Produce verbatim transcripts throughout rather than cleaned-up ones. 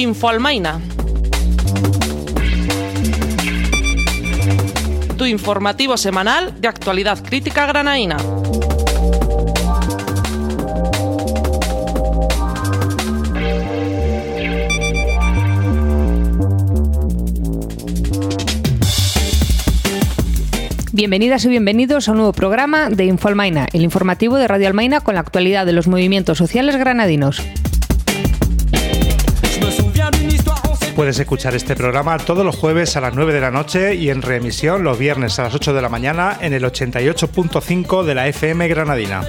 Infoalmaina. Tu informativo semanal de actualidad crítica granadina. Bienvenidas y bienvenidos a un nuevo programa de Infoalmaina, el informativo de Radio Almaina con la actualidad de los movimientos sociales granadinos. Puedes escuchar este programa todos los jueves a las nueve de la noche y en reemisión los viernes a las ocho de la mañana en el ochenta y ocho punto cinco de la F M granadina.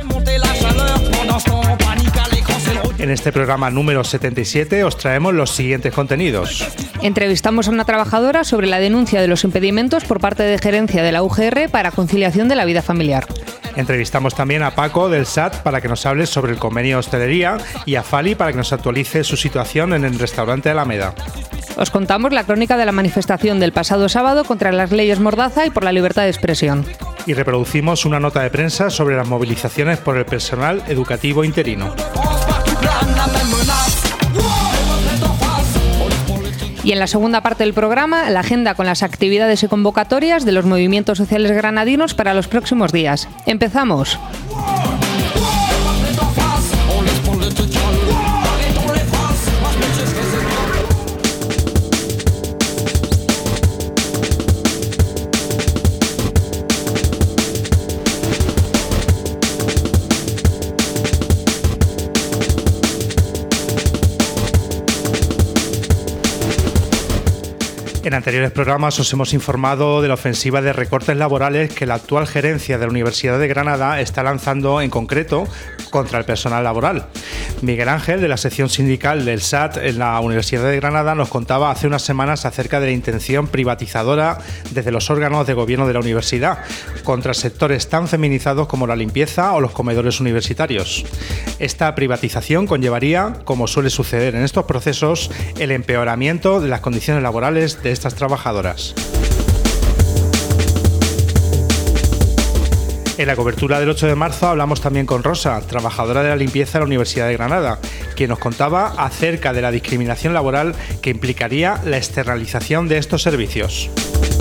En este programa número setenta y siete os traemos los siguientes contenidos. Entrevistamos a una trabajadora sobre la denuncia de los impedimentos por parte de gerencia de la U G R para conciliación de la vida familiar. Entrevistamos también a Paco del S A T para que nos hable sobre el convenio de hostelería y a Fali para que nos actualice su situación en el restaurante Alameda. Os contamos la crónica de la manifestación del pasado sábado contra las leyes Mordaza y por la libertad de expresión. Y reproducimos una nota de prensa sobre las movilizaciones por el personal educativo interino. Y en la segunda parte del programa, la agenda con las actividades y convocatorias de los movimientos sociales granadinos para los próximos días. ¡Empezamos! En anteriores programas os hemos informado de la ofensiva de recortes laborales que la actual gerencia de la Universidad de Granada está lanzando en concreto contra el personal laboral. Miguel Ángel, de la sección sindical del S A T en la Universidad de Granada, nos contaba hace unas semanas acerca de la intención privatizadora desde los órganos de gobierno de la universidad contra sectores tan feminizados como la limpieza o los comedores universitarios. Esta privatización conllevaría, como suele suceder en estos procesos, el empeoramiento de las condiciones laborales de estas trabajadoras. En la cobertura del ocho de marzo hablamos también con Rosa, trabajadora de la limpieza de la Universidad de Granada, quien nos contaba acerca de la discriminación laboral que implicaría la externalización de estos servicios.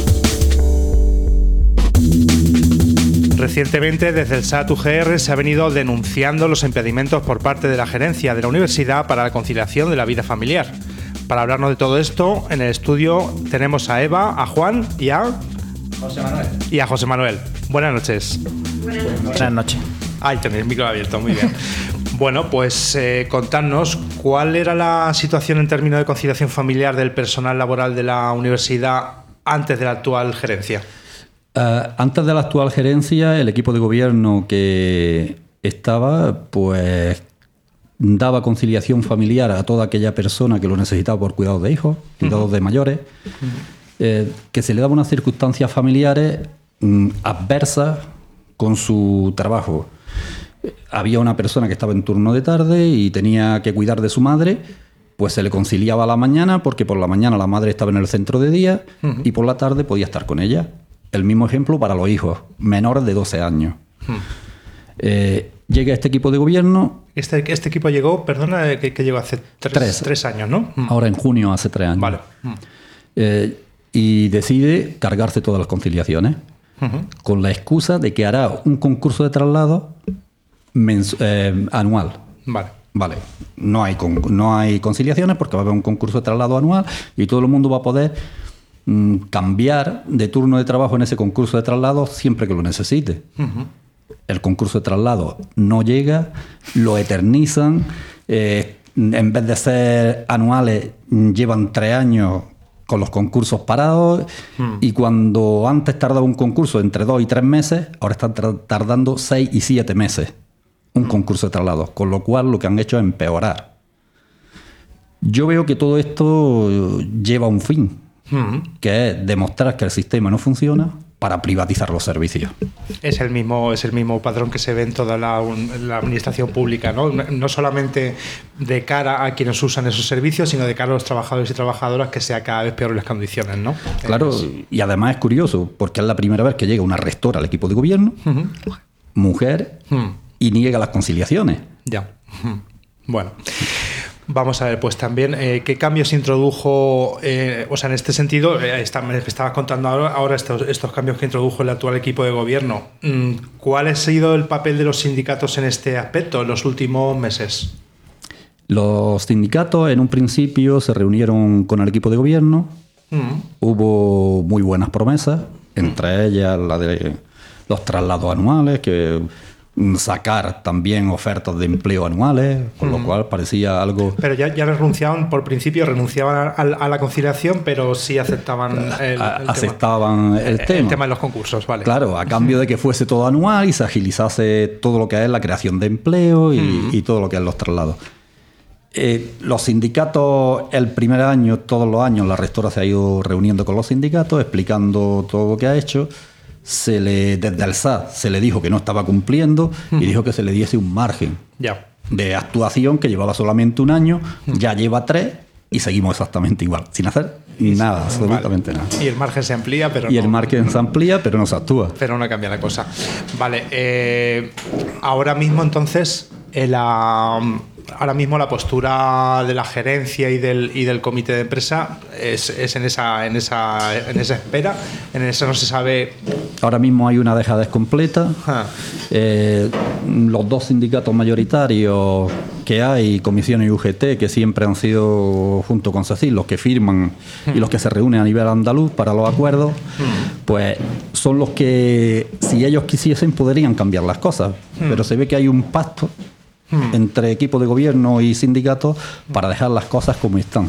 Recientemente, desde el S A T U G R se ha venido denunciando los impedimentos por parte de la gerencia de la universidad para la conciliación de la vida familiar. Para hablarnos de todo esto, en el estudio tenemos a Eva, a Juan y a... José Manuel. Y a José Manuel. Buenas noches. Buenas noches. Buenas noches. Ahí tenéis el micro abierto, muy bien. Bueno, pues eh, contadnos cuál era la situación en términos de conciliación familiar del personal laboral de la universidad antes de la actual gerencia. Uh, antes de la actual gerencia, el equipo de gobierno que estaba, pues daba conciliación familiar a toda aquella persona que lo necesitaba por cuidados de hijos, cuidados uh-huh. de mayores, uh-huh. eh, que se le daba unas circunstancias familiares mm, adversas con su trabajo. Había una persona que estaba en turno de tarde y tenía que cuidar de su madre, pues se le conciliaba a la mañana porque por la mañana la madre estaba en el centro de día uh-huh. y por la tarde podía estar con ella. El mismo ejemplo para los hijos menores de doce años. Uh-huh. Eh, llega este equipo de gobierno... Este, este equipo llegó, perdona, que, que llegó hace tres, tres. tres años, ¿no? Ahora en junio, hace tres años. Vale. Eh, y decide cargarse todas las conciliaciones uh-huh. con la excusa de que hará un concurso de traslado mens- eh, anual. Vale. Vale. No hay, con- no hay conciliaciones porque va a haber un concurso de traslado anual y todo el mundo va a poder mm, cambiar de turno de trabajo en ese concurso de traslado siempre que lo necesite. Uh-huh. El concurso de traslado no llega, lo eternizan, eh, en vez de ser anuales, llevan tres años con los concursos parados hmm. y cuando antes tardaba un concurso entre dos y tres meses, ahora están tra- tardando seis y siete meses un hmm. concurso de traslados, con lo cual lo que han hecho es empeorar. Yo veo que todo esto lleva a un fin, hmm. que es demostrar que el sistema no funciona para privatizar los servicios. Es el mismo, es el mismo patrón que se ve en toda la, la administración pública, ¿no? No solamente de cara a quienes usan esos servicios, sino de cara a los trabajadores y trabajadoras, que sea cada vez peor las condiciones, ¿no? Claro, es... y además es curioso, porque es la primera vez que llega una rectora al equipo de gobierno, uh-huh. mujer, uh-huh. y niega las conciliaciones. Ya. Uh-huh. Bueno. Vamos a ver, pues también, eh, ¿qué cambios introdujo? Eh, o sea, en este sentido, eh, está, me estabas contando ahora, ahora estos, estos cambios que introdujo el actual equipo de gobierno. ¿Cuál ha sido el papel de los sindicatos en este aspecto en los últimos meses? Los sindicatos en un principio se reunieron con el equipo de gobierno. Mm. Hubo muy buenas promesas, entre mm. ellas la de los traslados anuales, que sacar también ofertas de empleo anuales, con mm. lo cual parecía algo... Pero ya, ya renunciaban, por principio renunciaban a, a la conciliación, pero sí aceptaban el, a, el aceptaban tema. el, el tema. El tema de los concursos, vale. Claro, a cambio de que fuese todo anual y se agilizase todo lo que es la creación de empleo y, mm. y todo lo que es los traslados. Eh, los sindicatos, el primer año, todos los años, la rectora se ha ido reuniendo con los sindicatos, explicando todo lo que ha hecho. Se le, desde el S A se le dijo que no estaba cumpliendo y dijo que se le diese un margen ya. de actuación que llevaba solamente un año, ya lleva tres y seguimos exactamente igual, sin hacer nada, absolutamente vale. nada. Y el margen se amplía, pero Y no, el margen se amplía, pero no se actúa. Pero no cambia la cosa. Vale, eh, ahora mismo entonces, el, um, ahora mismo la postura de la gerencia y del, y del comité de empresa es, es en, esa, en, esa, en esa espera, en esa no se sabe... Ahora mismo hay una dejadez completa. Ah. Eh, los dos sindicatos mayoritarios que hay, Comisiones y U G T, que siempre han sido, junto con CECIL, los que firman mm. y los que se reúnen a nivel andaluz para los acuerdos, mm. pues son los que, si ellos quisiesen, podrían cambiar las cosas. Mm. Pero se ve que hay un pacto mm. entre equipo de gobierno y sindicatos para dejar las cosas como están.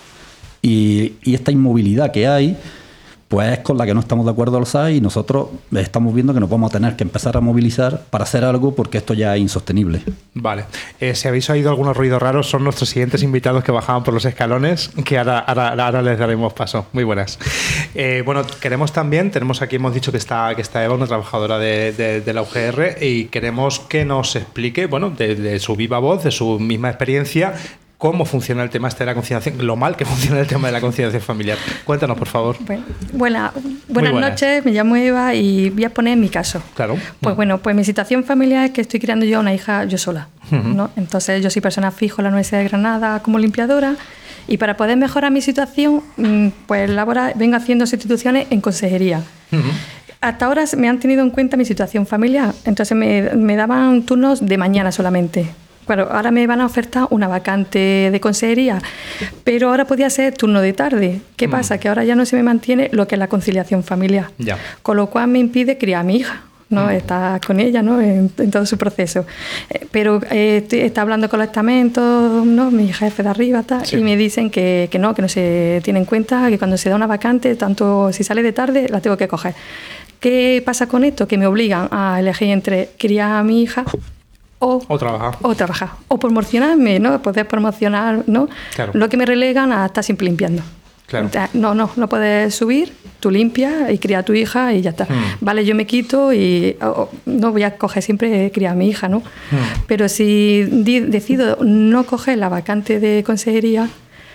Y, y esta inmovilidad que hay, pues es con la que no estamos de acuerdo al S A y nosotros estamos viendo que nos vamos a tener que empezar a movilizar para hacer algo porque esto ya es insostenible. Vale. Eh, si habéis oído algunos ruidos raros, son nuestros siguientes invitados que bajaban por los escalones, que ahora, ahora, ahora les daremos paso. Muy buenas. Eh, bueno, queremos también, tenemos aquí, hemos dicho que está, que está Eva, una trabajadora de, de, de la U G R, y queremos que nos explique, bueno, de, de su viva voz, de su misma experiencia, cómo funciona el tema este de la conciliación, lo mal que funciona el tema de la conciliación familiar. Cuéntanos, por favor. Bueno, buena, buenas, buenas noches, me llamo Eva y voy a poner mi caso. Claro. Pues bueno, pues mi situación familiar es que estoy criando yo a una hija yo sola, uh-huh. ¿no? Entonces yo soy persona fijo en la Universidad de Granada como limpiadora y para poder mejorar mi situación, pues labora, vengo haciendo sustituciones en consejería. Uh-huh. Hasta ahora me han tenido en cuenta mi situación familiar, entonces me, me daban turnos de mañana solamente. Claro, ahora me van a ofertar una vacante de consejería, pero ahora podía ser turno de tarde. ¿Qué mm. pasa? Que ahora ya no se me mantiene lo que es la conciliación familiar, ya. Con lo cual me impide criar a mi hija, ¿no? Mm. Estar con ella, ¿no? en, en todo su proceso. Eh, pero eh, está hablando con los estamentos, ¿no? Mi jefe de arriba, tal, sí. Y me dicen que, que no, que no se tiene en cuenta, que cuando se da una vacante, tanto si sale de tarde, la tengo que coger. ¿Qué pasa con esto? Que me obligan a elegir entre criar a mi hija O, o trabajar. O trabajar. O promocionarme, ¿no? Poder promocionar, ¿no? Claro. Lo que me relegan a estar siempre limpiando. Claro. O sea, no, no, no puedes subir, tú limpias y crías a tu hija y ya está. Hmm. Vale, yo me quito y oh, no voy a coger siempre criar a mi hija, ¿no? Hmm. Pero si di, decido no coger la vacante de consejería,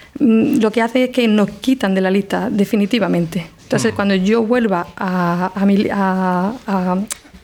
lo que hace es que nos quitan de la lista definitivamente. Entonces, hmm. cuando yo vuelva a... a, mi, a, a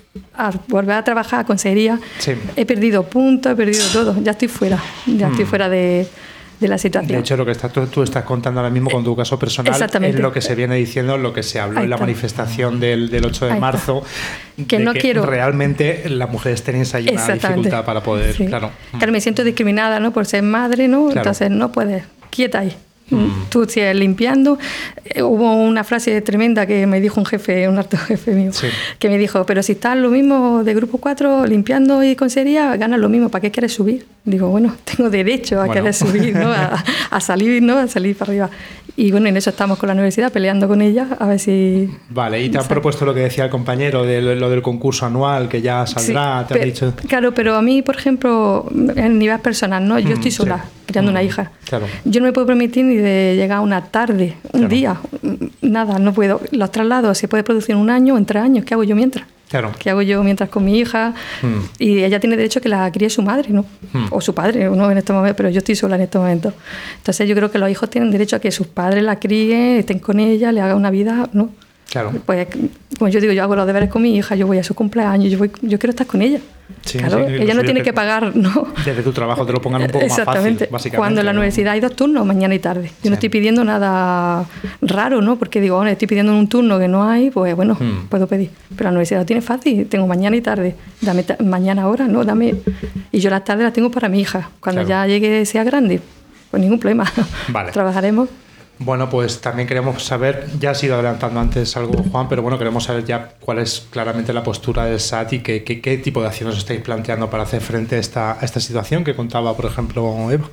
a volver a trabajar a consejería, sí. he perdido puntos, he perdido todo, ya estoy fuera, ya mm. estoy fuera de, de la situación. De hecho, lo que está, tú, tú estás contando ahora mismo con tu caso personal es lo que se viene diciendo, lo que se habló Ahí en la está. manifestación del, del ocho de Ahí marzo, que de no que quiero realmente las mujeres tenían esa dificultad para poder... Sí. Claro. claro, me siento discriminada, ¿no? Por ser madre, ¿no? Claro. Entonces no puedes, quieta ahí. Mm. Tú sigues limpiando. Eh, hubo una frase tremenda que me dijo un jefe, un alto jefe mío, sí. que me dijo, pero si estás lo mismo de grupo cuatro limpiando y consejería, ganas lo mismo, ¿para qué quieres subir? Digo, bueno, tengo derecho a bueno. querer subir, ¿no? a, a salir, ¿no? A salir para arriba. Y bueno, en eso estamos con la universidad, peleando con ella, a ver si... Vale, y te han propuesto lo que decía el compañero, de lo del concurso anual, que ya saldrá, sí, te han dicho... Claro, pero a mí, por ejemplo, en nivel personal, ¿no? Yo mm, estoy sola, sí. criando mm, una hija. Claro. Yo no me puedo permitir ni de llegar una tarde, un claro. día, nada, no puedo. Los traslados se puede producir en un año o en tres años, ¿qué hago yo mientras? Claro. ¿Qué hago yo mientras con mi hija? Mm. Y ella tiene derecho a que la críe su madre, ¿no? Mm. O su padre, ¿no? En este momento, pero yo estoy sola en este momento. Entonces yo creo que los hijos tienen derecho a que sus padres la críen, estén con ella, le hagan una vida, ¿no? Claro. Pues, como yo digo, yo hago los deberes con mi hija, yo voy a su cumpleaños, yo voy, yo quiero estar con ella. Sí, claro, sí, ella no tiene que pagar, ¿no? Desde tu trabajo te lo pongan un poco más fácil, Exactamente. básicamente. Cuando en la ¿no? universidad hay dos turnos, mañana y tarde. Yo Sí. no estoy pidiendo nada raro, ¿no? Porque digo, bueno, estoy pidiendo un turno que no hay, pues bueno, Hmm. puedo pedir. Pero la universidad lo tiene fácil, tengo mañana y tarde. Dame ta- mañana ahora, ¿no? Dame. Y yo las tardes las tengo para mi hija. Cuando Claro. ya llegue, sea grande, pues ningún problema. Vale. Trabajaremos. Bueno, pues también queremos saber, ya has ido adelantando antes algo, Juan, pero bueno, queremos saber ya cuál es claramente la postura del S A T y qué, qué, qué tipo de acciones estáis planteando para hacer frente a esta, a esta situación que contaba, por ejemplo, Eva.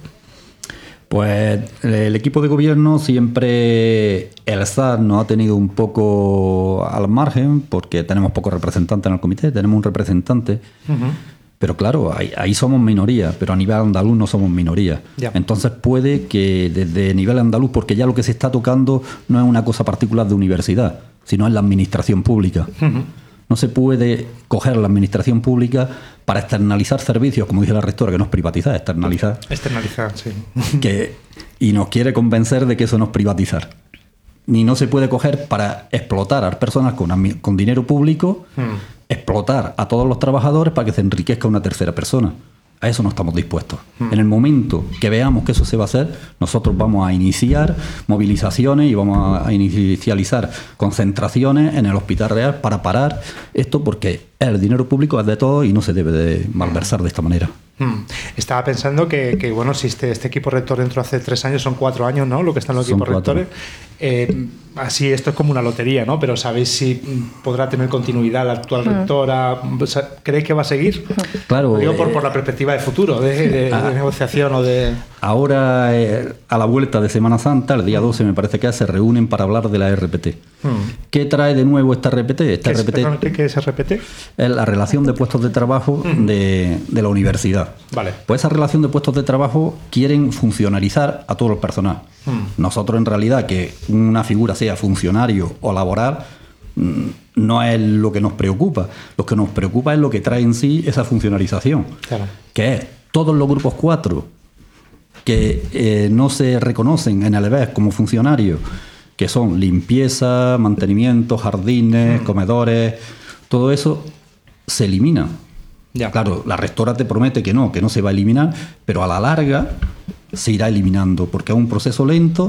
Pues el equipo de gobierno siempre, el S A T nos ha tenido un poco al margen porque tenemos pocos representantes en el comité, tenemos un representante, Uh-huh. pero claro, ahí, ahí somos minoría, pero a nivel andaluz no somos minoría. Ya. Entonces puede que desde nivel andaluz, porque ya lo que se está tocando no es una cosa particular de universidad, sino es la administración pública. Uh-huh. No se puede coger la administración pública para externalizar servicios, como dice la rectora, que no es privatizar, es externalizar. Externalizar, sí. que, y nos quiere convencer de que eso no es privatizar. Ni no se puede coger para explotar a personas con, ami- con dinero público, Hmm. explotar a todos los trabajadores para que se enriquezca una tercera persona. A eso no estamos dispuestos. En el momento que veamos que eso se va a hacer, nosotros vamos a iniciar movilizaciones y vamos a inicializar concentraciones en el Hospital Real para parar esto, porque el dinero público es de todos y no se debe de malversar de esta manera. Hmm. Estaba pensando que, que, bueno, si este, este equipo rector entró hace tres años, son cuatro años, ¿no? Lo que están los Son equipos cuatro. rectores. Eh, así, esto es como una lotería, ¿no? Pero ¿sabéis si mm, podrá tener continuidad la actual rectora? O sea, ¿creéis que va a seguir? Claro, Lo digo por, eh, por la perspectiva de futuro, de, de- ah. de negociación o de... Ahora, eh, a la vuelta de Semana Santa, el día doce me parece que es, se reúnen para hablar de la R P T. Hmm. ¿Qué trae de nuevo esta R P T? Esta ¿Qué, es, R P T perdón, ¿qué, qué es R P T? es la relación de puestos de trabajo de, de la universidad. Vale. Pues esa relación de puestos de trabajo quieren funcionarizar a todo el personal. Mm. Nosotros, en realidad, que una figura sea funcionario o laboral, mm, no es lo que nos preocupa. Lo que nos preocupa es lo que trae en sí esa funcionarización, Claro. que es todos los grupos cuatro que eh, no se reconocen en el E B E S como funcionarios, que son limpieza, mantenimiento, jardines, comedores, todo eso se elimina. Ya. Claro, la rectora te promete que no, que no se va a eliminar, pero a la larga se irá eliminando, porque es un proceso lento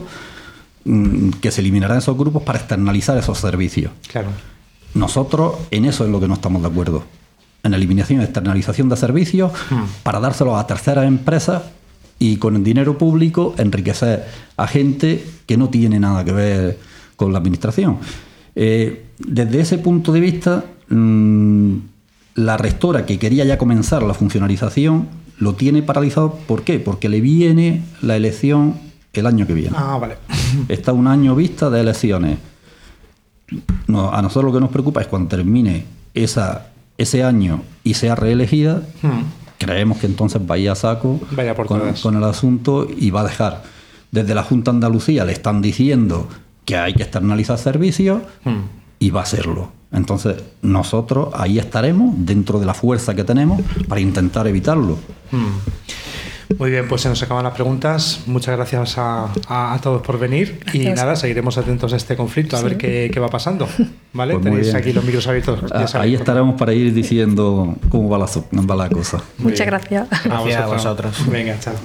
mm, que se eliminarán esos grupos para externalizar esos servicios. Claro. Nosotros en eso es lo que no estamos de acuerdo, en eliminación y externalización de servicios Hmm. para dárselos a terceras empresas y con el dinero público enriquecer a gente que no tiene nada que ver con la administración. Eh, desde ese punto de vista, mmm, la rectora que quería ya comenzar la funcionarización lo tiene paralizado. ¿Por qué? Porque le viene la elección el año que viene. Ah, vale. Está un año vista de elecciones. No, a nosotros lo que nos preocupa es cuando termine esa, ese año y sea reelegida, Hmm. creemos que entonces vaya a saco Vaya por con, todas. con el asunto y va a dejar. Desde la Junta de Andalucía le están diciendo que hay que externalizar servicios Hmm. y va a hacerlo. Entonces nosotros ahí estaremos dentro de la fuerza que tenemos para intentar evitarlo. Hmm. Muy bien, pues se nos acaban las preguntas. Muchas gracias a, a- a todos por venir. Y Gracias. nada, seguiremos atentos a este conflicto, a Sí. ver qué, qué va pasando. ¿Vale? Pues muy Tenéis bien. aquí los micros abiertos. ya Ah, sabéis. ahí estaremos para ir diciendo cómo va la, so- va la cosa. Muy Muchas bien. gracias. Gracias a vosotros. Venga, chao.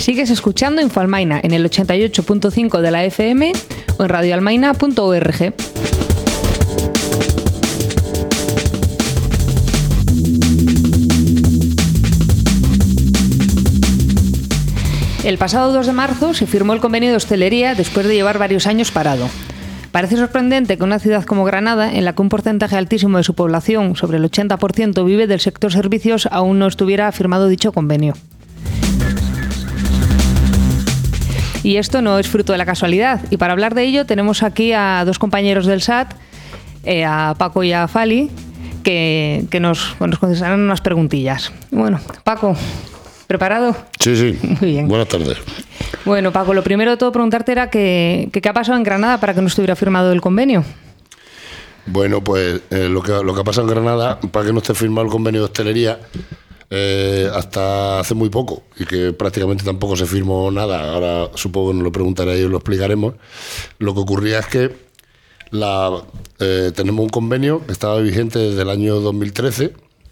Sigues escuchando Infoalmaina en el ochenta y ocho punto cinco de la F M o en radioalmaina punto org. El pasado dos de marzo se firmó el convenio de hostelería después de llevar varios años parado. Parece sorprendente que una ciudad como Granada, en la que un porcentaje altísimo de su población, sobre el ochenta por ciento, vive del sector servicios, aún no estuviera firmado dicho convenio. Y esto no es fruto de la casualidad. Y para hablar de ello tenemos aquí a dos compañeros del S A T, eh, a Paco y a Fali, que, que nos, nos contestarán unas preguntillas. Bueno, Paco, ¿preparado? Sí, sí. Muy bien. Buenas tardes. Bueno, Paco, lo primero de todo preguntarte era que, que qué ha pasado en Granada para que no estuviera firmado el convenio. Bueno, pues eh, lo, que, lo que ha pasado en Granada, para que no esté firmado el convenio de hostelería, eh, hasta hace muy poco, y que prácticamente tampoco se firmó nada, ahora supongo que nos lo preguntaréis y lo explicaremos, lo que ocurría es que la, eh, tenemos un convenio que estaba vigente desde el año dos mil trece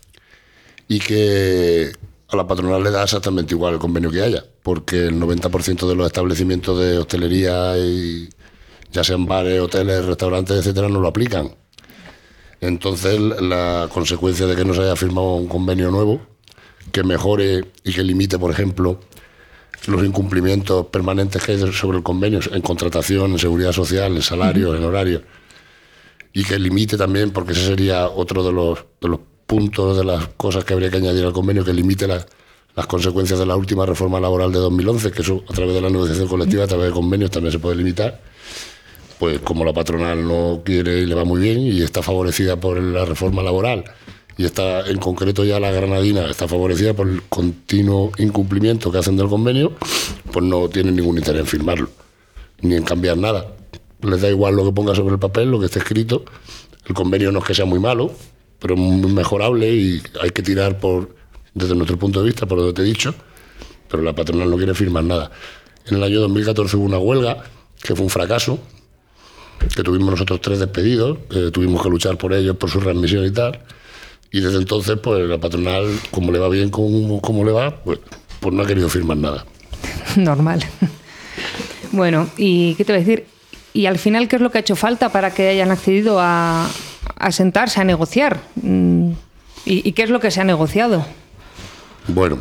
y que a la patronal le da exactamente igual el convenio que haya, porque el noventa por ciento de los establecimientos de hostelería, y ya sean bares, hoteles, restaurantes, etcétera, no lo aplican. Entonces, la consecuencia de que no se haya firmado un convenio nuevo que mejore y que limite, por ejemplo, los incumplimientos permanentes que hay sobre el convenio en contratación, en seguridad social, en salarios, en horarios, y que limite también, porque ese sería otro de los, de los puntos de las cosas que habría que añadir al convenio, que limite la, las consecuencias de la última reforma laboral de dos mil once, que eso a través de la negociación colectiva, a través de convenios también se puede limitar. Pues como la patronal no quiere y le va muy bien y está favorecida por la reforma laboral, y está en concreto ya la granadina está favorecida por el continuo incumplimiento que hacen del convenio, pues no tienen ningún interés en firmarlo ni en cambiar nada. Les da igual lo que ponga sobre el papel, lo que esté escrito. El convenio no es que sea muy malo, pero muy mejorable, y hay que tirar por, desde nuestro punto de vista, por lo que te he dicho, pero la patronal no quiere firmar nada. En el año dos mil catorce hubo una huelga que fue un fracaso, que tuvimos nosotros tres despedidos, eh, tuvimos que luchar por ellos, por su readmisión y tal, y desde entonces pues la patronal, como le va bien, como, como le va, pues, pues no ha querido firmar nada. Normal. Bueno, ¿y qué te voy a decir? ¿Y al final qué es lo que ha hecho falta para que hayan accedido a, a sentarse, a negociar? ¿Y, y qué es lo que se ha negociado? Bueno,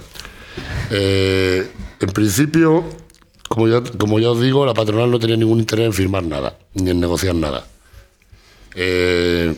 eh, en principio, como ya, como ya os digo, la patronal no tenía ningún interés en firmar nada, ni en negociar nada. Eh,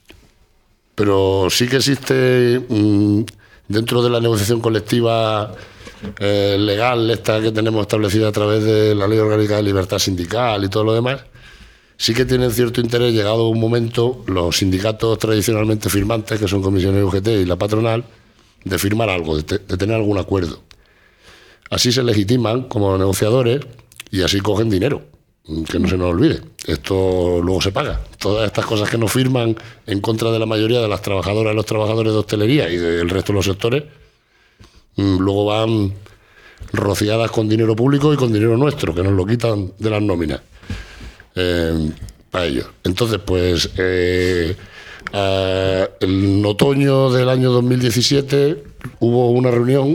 pero sí que existe, mmm, dentro de la negociación colectiva eh, legal, esta que tenemos establecida a través de la Ley Orgánica de Libertad Sindical y todo lo demás, sí que tienen cierto interés, llegado un momento, los sindicatos tradicionalmente firmantes, que son comisiones U G T y la patronal, de firmar algo, de, te, de tener algún acuerdo. Así se legitiman como negociadores y así cogen dinero, que no se nos olvide. Esto luego se paga. Todas estas cosas que no firman en contra de la mayoría de las trabajadoras y los trabajadores de hostelería y del resto de los sectores, luego van rociadas con dinero público y con dinero nuestro, que nos lo quitan de las nóminas eh, para ellos. Entonces, pues eh, eh, en otoño del año dos mil diecisiete hubo una reunión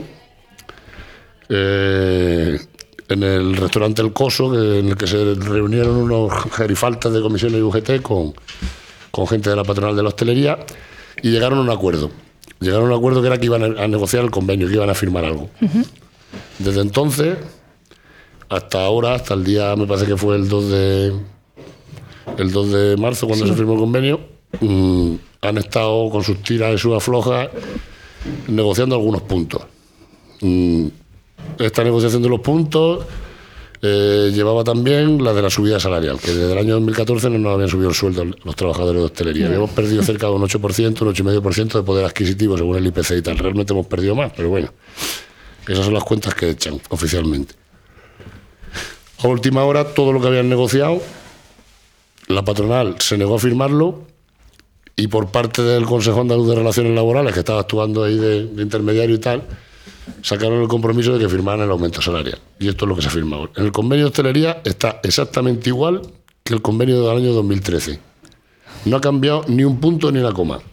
eh, en el restaurante El Coso, que, en el que se reunieron unos gerifaltas de comisiones U G T con, con gente de la patronal de la hostelería, y llegaron a un acuerdo. Llegaron a un acuerdo que era que iban a negociar el convenio, que iban a firmar algo. Uh-huh. Desde entonces hasta ahora, hasta el día, me parece que fue el dos de el dos de marzo, cuando sí. se firmó el convenio, mmm, han estado con sus tiras y sus aflojas negociando algunos puntos. Mmm, esta negociación de los puntos eh, llevaba también la de la subida salarial, que desde el año dos mil catorce no nos habían subido el sueldo los trabajadores de hostelería. Yeah. Habíamos perdido cerca de un ocho por ciento, un ocho coma cinco por ciento de poder adquisitivo según el I P C y tal. Realmente hemos perdido más, pero bueno, esas son las cuentas que echan oficialmente. A última hora, todo lo que habían negociado, la patronal se negó a firmarlo, y por parte del Consejo Andaluz de Relaciones Laborales, que estaba actuando ahí de, de intermediario y tal, sacaron el compromiso de que firmaran el aumento salarial. Y esto es lo que se ha firmado. En el convenio de hostelería está exactamente igual que el convenio del año dos mil trece. No ha cambiado ni un punto ni una coma.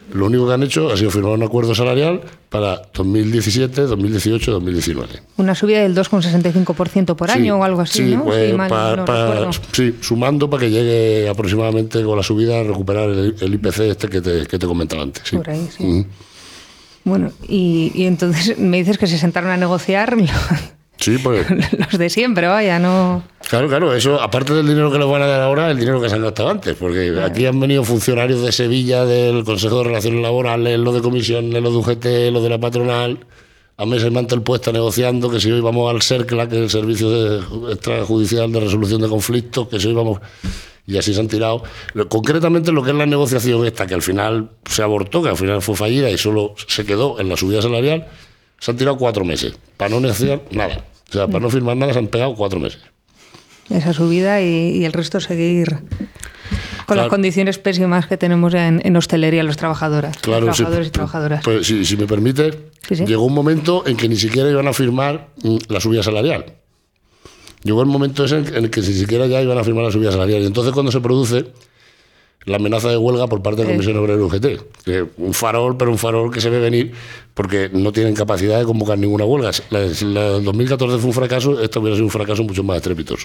Lo único que han hecho ha sido firmar un acuerdo salarial para dos mil diecisiete, dos mil dieciocho, dos mil diecinueve. Una subida del dos coma sesenta y cinco por ciento por año sí, o algo así, sí, ¿no? Pues, sí, mal, pa, no pa, sí, sumando para que llegue aproximadamente con la subida a recuperar el, el I P C este que te, que te comentaba antes. Sí. Por ahí, sí. Uh-huh. Bueno, y, y entonces me dices que se sentaron a negociar sí, pues, los de siempre, vaya, no... Claro, claro, eso, aparte del dinero que les van a dar ahora, el dinero que se han gastado antes, porque claro. Aquí han venido funcionarios de Sevilla, del Consejo de Relaciones Laborales, los de comisiones, los de U G T, los de la patronal, a mesa y mantel puesta negociando, que si hoy vamos al SERCLA, que es el Servicio de, Extrajudicial de Resolución de Conflictos, que si hoy vamos... Y así se han tirado. Concretamente lo que es la negociación esta, que al final se abortó, que al final fue fallida y solo se quedó en la subida salarial, se han tirado cuatro meses, para no negociar nada. O sea, para no firmar nada se han pegado cuatro meses. Esa subida y, y el resto seguir con claro. las condiciones pésimas que tenemos en, en hostelería los trabajadoras, claro, los trabajadores sí, y trabajadoras. Pues, si, si me permite, sí, sí. Llegó un momento en que ni siquiera iban a firmar la subida salarial. Llegó el momento ese en el que ni siquiera ya iban a firmar la subida salarial. Y entonces cuando se produce la amenaza de huelga por parte de la Comisión Obrera y U G T, que un farol, pero un farol que se ve venir porque no tienen capacidad de convocar ninguna huelga. La, la dos mil catorce fue un fracaso, esto hubiera sido un fracaso mucho más estrepitoso.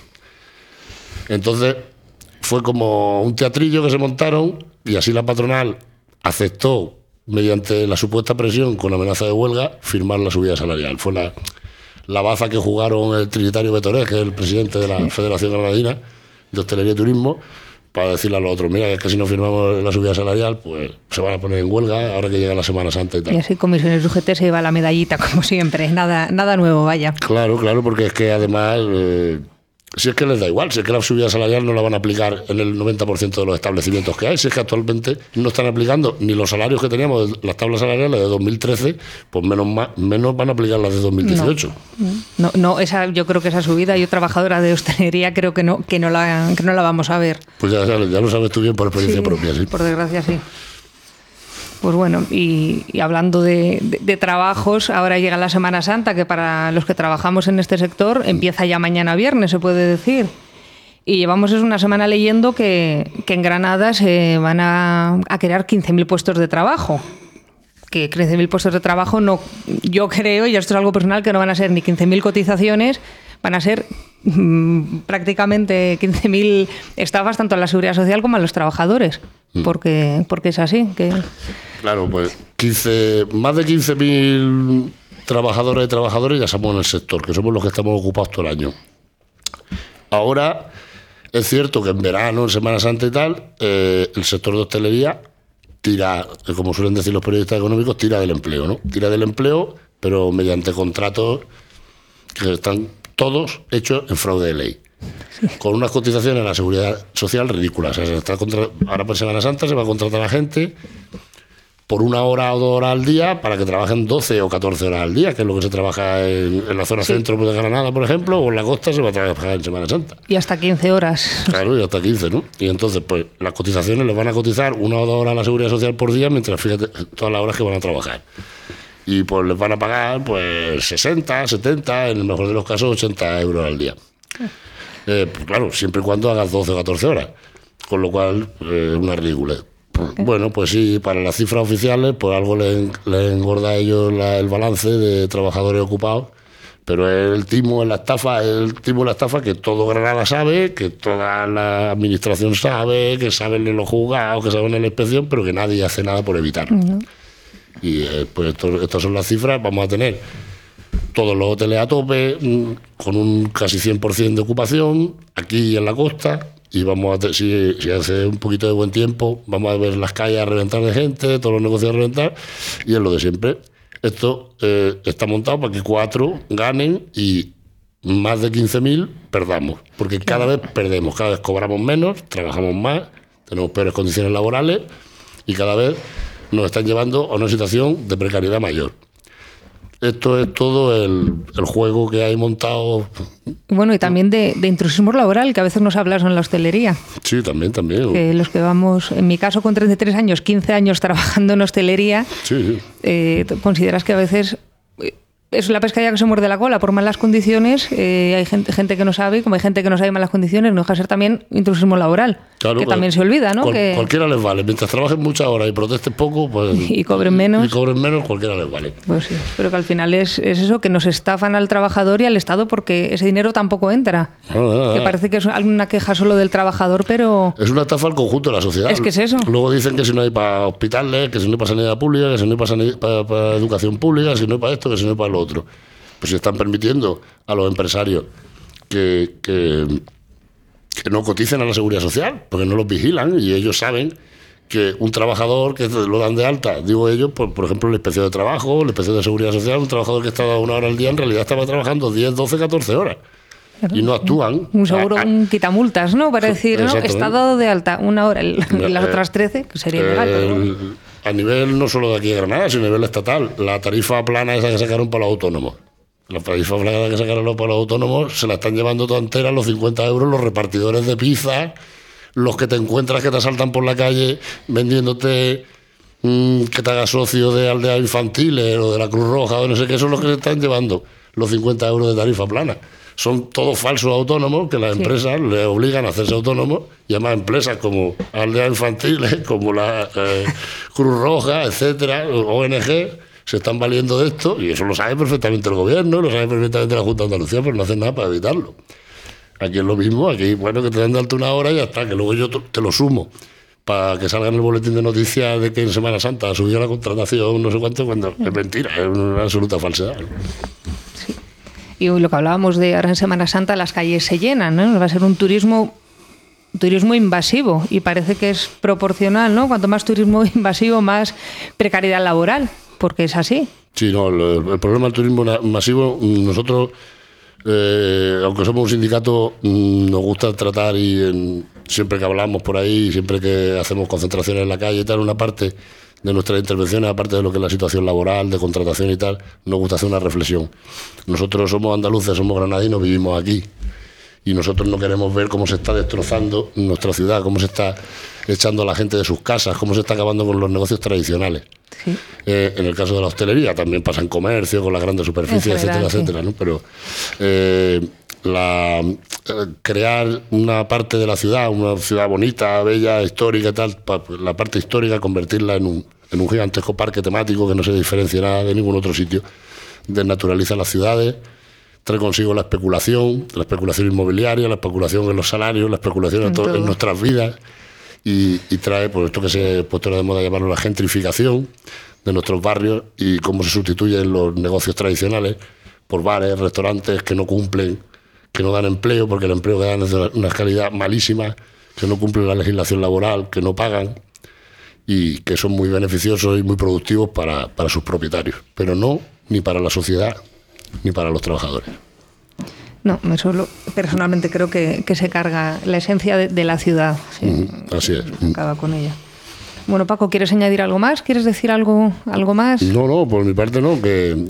Entonces fue como un teatrillo que se montaron y así la patronal aceptó, mediante la supuesta presión con amenaza de huelga, firmar la subida salarial. Fue la, la baza que jugaron el Trinitario Betorés, que es el presidente de la Federación Granadina de Hostelería y Turismo, para decirle a los otros, mira, es que si no firmamos la subida salarial, pues se van a poner en huelga ahora que llega la Semana Santa y tal. Y así Comisiones U G T se lleva la medallita, como siempre, nada, nada nuevo, vaya. Claro, claro, porque es que además, eh, si es que les da igual, si es que la subida salarial no la van a aplicar en el noventa por ciento de los establecimientos que hay, si es que actualmente no están aplicando ni los salarios que teníamos, las tablas salariales de dos mil trece, pues menos, más, menos van a aplicar las de dos mil dieciocho. No, no, no esa, yo creo que esa subida, yo trabajadora de hostelería creo que no, que no, la, que no la vamos a ver. Pues ya, ya, ya lo sabes tú bien por experiencia sí, propia, sí. Por desgracia, sí. Pues bueno, y, y hablando de, de, de trabajos, ahora llega la Semana Santa, que para los que trabajamos en este sector empieza ya mañana viernes, se puede decir. Y llevamos es una semana leyendo que, que en Granada se van a, a crear quince mil puestos de trabajo. Que quince mil puestos de trabajo, no, yo creo, y esto es algo personal, que no van a ser ni quince mil cotizaciones, van a ser mmm, prácticamente quince mil estafas tanto en la Seguridad Social como a los trabajadores. Porque, porque es así. Que... Claro, pues quince, más de quince mil trabajadoras y trabajadores ya somos en el sector, que somos los que estamos ocupados todo el año. Ahora, es cierto que en verano, en Semana Santa y tal, eh, el sector de hostelería tira, como suelen decir los periodistas económicos, tira del empleo, ¿no? Tira del empleo, pero mediante contratos que están todos hechos en fraude de ley. Sí. Con unas cotizaciones a la Seguridad Social ridículas. O sea, se está contra... Ahora por Semana Santa se va a contratar a la gente por una hora o dos horas al día para que trabajen doce o catorce horas al día, que es lo que se trabaja en, en la zona sí. centro de Granada, por ejemplo, o en la costa se va a trabajar en Semana Santa. Y hasta quince horas. Claro, y hasta quince, ¿no? Y entonces, pues, las cotizaciones les van a cotizar una o dos horas a la Seguridad Social por día, mientras, fíjate, todas las horas que van a trabajar. Y pues les van a pagar, pues, sesenta, setenta, en el mejor de los casos, ochenta euros al día. Eh, pues claro, siempre y cuando hagas doce o catorce horas, con lo cual es eh, una ridícula. Okay. Bueno, pues sí, para las cifras oficiales, pues algo les le engorda a ellos la, el balance de trabajadores ocupados, pero el timo en la estafa, el timo en la estafa que todo Granada sabe, que toda la administración sabe, que saben en los juzgados, que saben en la inspección, pero que nadie hace nada por evitarlo. Uh-huh. Y eh, pues esto, estas son las cifras, vamos a tener todos los hoteles a tope, con un casi cien por ciento de ocupación, aquí en la costa, y vamos a ter, si, si hace un poquito de buen tiempo, vamos a ver las calles a reventar de gente, todos los negocios a reventar, y es lo de siempre. Esto eh, está montado para que cuatro ganen y más de quince mil perdamos, porque cada vez perdemos, cada vez cobramos menos, trabajamos más, tenemos peores condiciones laborales, y cada vez nos están llevando a una situación de precariedad mayor. Esto es todo el, el juego que hay montado. Bueno, y también de, de intrusismo laboral, que a veces nos hablas en la hostelería. Sí, también, también. Que los que vamos, en mi caso, con treinta y tres años, quince años trabajando en hostelería, sí, sí. Eh, ¿consideras que a veces es la pescadilla que se muerde la cola por malas condiciones. Eh, hay gente, gente que no sabe, como hay gente que no sabe malas condiciones, no deja de ser también intrusismo laboral, claro, que pues, también se olvida, ¿no? Cual, que... Cualquiera les vale. Mientras trabajen muchas horas y protesten poco, pues... Y cobren menos. Y cobren menos, cualquiera les vale. Pues sí, pero que al final es, es eso, que nos estafan al trabajador y al Estado porque ese dinero tampoco entra. Ah, ah, ah. Que parece que es una queja solo del trabajador, pero... Es una estafa al conjunto de la sociedad. Es que es eso. Luego dicen que si no hay para hospitales, que si no hay para sanidad pública, que si no hay para, sanidad, para, para educación pública, que si no hay para esto, que si no hay para lo otro. Pues se están permitiendo a los empresarios que, que, que no coticen a la seguridad social, porque no los vigilan y ellos saben que un trabajador que lo dan de alta, digo ellos, por, por ejemplo, la inspección de trabajo, la inspección de seguridad social, un trabajador que estaba una hora al día, en realidad estaba trabajando diez, doce, catorce horas. Y no actúan. Un seguro, un quitamultas, ¿no? Para decir, ¿no? Está dado de alta una hora y las eh, otras trece, que sería ilegal. Eh, pero... A nivel no solo de aquí de Granada, sino a nivel estatal, la tarifa plana esa que sacaron para los autónomos. La tarifa plana que sacaron para los autónomos se la están llevando toda entera, los cincuenta euros, los repartidores de pizza, los que te encuentras que te asaltan por la calle vendiéndote mmm, que te hagas socio de aldeas infantiles o de la Cruz Roja o no sé qué, son los que se están llevando los cincuenta euros de tarifa plana. Son todos falsos autónomos que las sí. empresas les obligan a hacerse autónomos, y además empresas como aldeas infantiles, como la eh, Cruz Roja, etcétera, O N G, se están valiendo de esto, y eso lo sabe perfectamente el gobierno, lo sabe perfectamente la Junta de Andalucía, pero no hacen nada para evitarlo. Aquí es lo mismo, aquí, bueno, que te dan de alta una hora y ya está, que luego yo te lo sumo para que salga en el boletín de noticias de que en Semana Santa subió la contratación, no sé cuánto, cuando es mentira, es una absoluta falsedad. Sí. Y lo que hablábamos de ahora en Semana Santa, las calles se llenan, ¿no? Va a ser un turismo turismo invasivo, y parece que es proporcional, ¿no? Cuanto más turismo invasivo, más precariedad laboral, porque es así. Sí, no, el, el problema del turismo masivo, nosotros, eh, aunque somos un sindicato, nos gusta tratar, y en, siempre que hablamos por ahí, siempre que hacemos concentraciones en la calle y tal, una parte de nuestras intervenciones, aparte de lo que es la situación laboral, de contratación y tal, nos gusta hacer una reflexión. Nosotros somos andaluces, somos granadinos, vivimos aquí, y nosotros no queremos ver cómo se está destrozando nuestra ciudad, cómo se está echando a la gente de sus casas, cómo se está acabando con los negocios tradicionales. Sí. Eh, en el caso de la hostelería también pasa en comercio, con las grandes superficies, etcétera, sí. etcétera, ¿no? Pero eh, la, eh, crear una parte de la ciudad, una ciudad bonita, bella, histórica y tal, la parte histórica, convertirla en un, en un gigantesco parque temático que no se diferencia nada de ningún otro sitio, desnaturaliza las ciudades, trae consigo la especulación, la especulación inmobiliaria, la especulación en los salarios, la especulación en, to- en nuestras vidas, y, y trae, pues, esto que se ha puesto de moda llamarlo la gentrificación de nuestros barrios, y cómo se sustituyen los negocios tradicionales por bares, restaurantes que no cumplen, que no dan empleo, porque el empleo que dan es de una calidad malísima, que no cumplen la legislación laboral, que no pagan, y que son muy beneficiosos y muy productivos para, para sus propietarios, pero no ni para la sociedad ni para los trabajadores. No, eso lo, personalmente creo que, que se carga la esencia de, de la ciudad. Sí, mm, así es. Acaba con ella. Bueno, Paco, ¿quieres añadir algo más? ¿Quieres decir algo, algo más? No, no, por mi parte no, que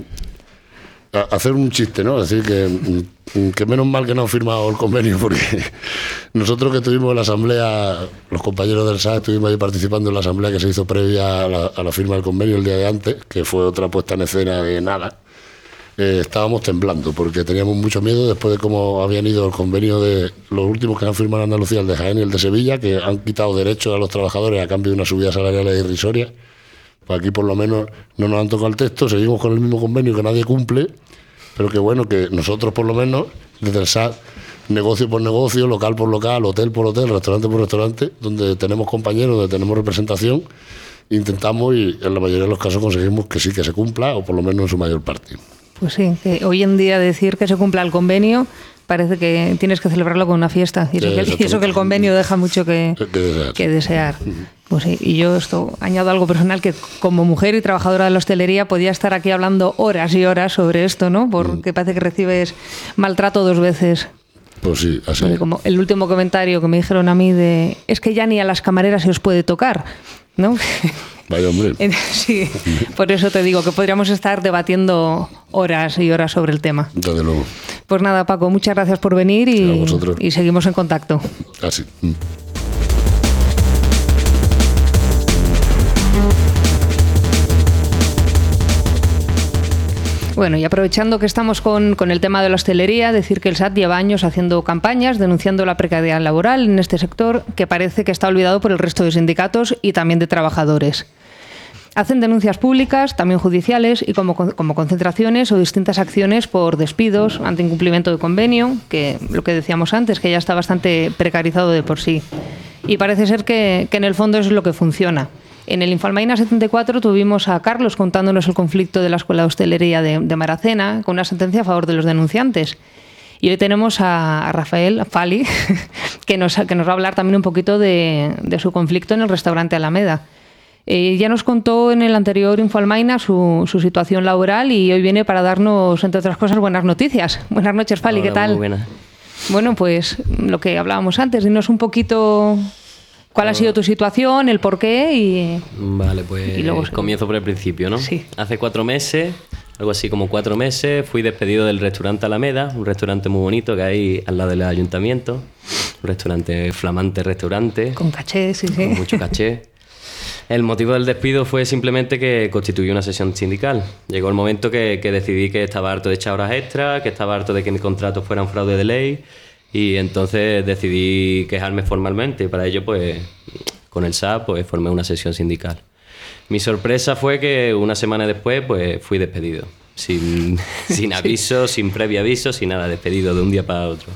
a, hacer un chiste, ¿no? Es decir, que, que menos mal que no han firmado el convenio, porque nosotros que estuvimos en la asamblea, los compañeros del S A E estuvimos ahí participando en la asamblea que se hizo previa a la, a la firma del convenio el día de antes, que fue otra puesta en escena de nada. Eh, estábamos temblando porque teníamos mucho miedo después de cómo habían ido el convenio de los últimos que han firmado en Andalucía, el de Jaén y el de Sevilla, que han quitado derechos a los trabajadores a cambio de una subida salarial irrisoria. Pues aquí por lo menos no nos han tocado el texto, seguimos con el mismo convenio que nadie cumple, pero que bueno, que nosotros por lo menos desde el S A D, negocio por negocio, local por local, hotel por hotel, restaurante por restaurante, donde tenemos compañeros, donde tenemos representación, intentamos, y en la mayoría de los casos conseguimos que sí, que se cumpla, o por lo menos en su mayor parte. Pues sí, que hoy en día decir que se cumpla el convenio parece que tienes que celebrarlo con una fiesta, y eso, eh, que, y eso que el convenio deja mucho que, que desear. Que desear. Pues sí, y yo esto añado algo personal, que como mujer y trabajadora de la hostelería podía estar aquí hablando horas y horas sobre esto, ¿no? Porque mm. parece que recibes maltrato dos veces. Pues sí, así. Porque como el último comentario que me dijeron a mí de es que ya ni a las camareras se os puede tocar, ¿no? Vaya hombre. Sí, por eso te digo que podríamos estar debatiendo horas y horas sobre el tema. Desde luego. Pues nada, Paco, muchas gracias por venir, y, y seguimos en contacto. Así. Bueno, y aprovechando que estamos con, con el tema de la hostelería, decir que el S A T lleva años haciendo campañas denunciando la precariedad laboral en este sector, que parece que está olvidado por el resto de sindicatos y también de trabajadores. Hacen denuncias públicas, también judiciales, y como, como concentraciones o distintas acciones por despidos ante incumplimiento de convenio, que lo que decíamos antes, que ya está bastante precarizado de por sí. Y parece ser que, que en el fondo es lo que funciona. En el Infalmaina setenta y cuatro tuvimos a Carlos contándonos el conflicto de la Escuela de Hostelería de, de Maracena con una sentencia a favor de los denunciantes. Y hoy tenemos a, a Rafael Fali, que nos, que nos va a hablar también un poquito de, de su conflicto en el restaurante Alameda. Eh, ya nos contó en el anterior Infalmaina su, su situación laboral y hoy viene para darnos, entre otras cosas, buenas noticias. Buenas noches, Fali, Hola, ¿qué tal? Muy buenas. Bueno, pues lo que hablábamos antes, dinos un poquito cuál ha sido tu situación, el por qué y... Vale, pues y luego... comienzo por el principio, ¿no? Sí. Hace cuatro meses, algo así como cuatro meses, fui despedido del restaurante Alameda, un restaurante muy bonito que hay al lado del ayuntamiento, un restaurante flamante restaurante. Con caché, sí, sí. Con mucho caché. El motivo del despido fue simplemente que constituí una sesión sindical. Llegó el momento que, que decidí que estaba harto de echar horas extras, que estaba harto de que mis contratos fueran fraude de ley, y entonces decidí quejarme formalmente, y para ello, pues, con el S A P, pues, formé una sesión sindical. Mi sorpresa fue que una semana después, pues, fui despedido. Sin, sin aviso, sin previo aviso, sin nada, despedido de un día para otro.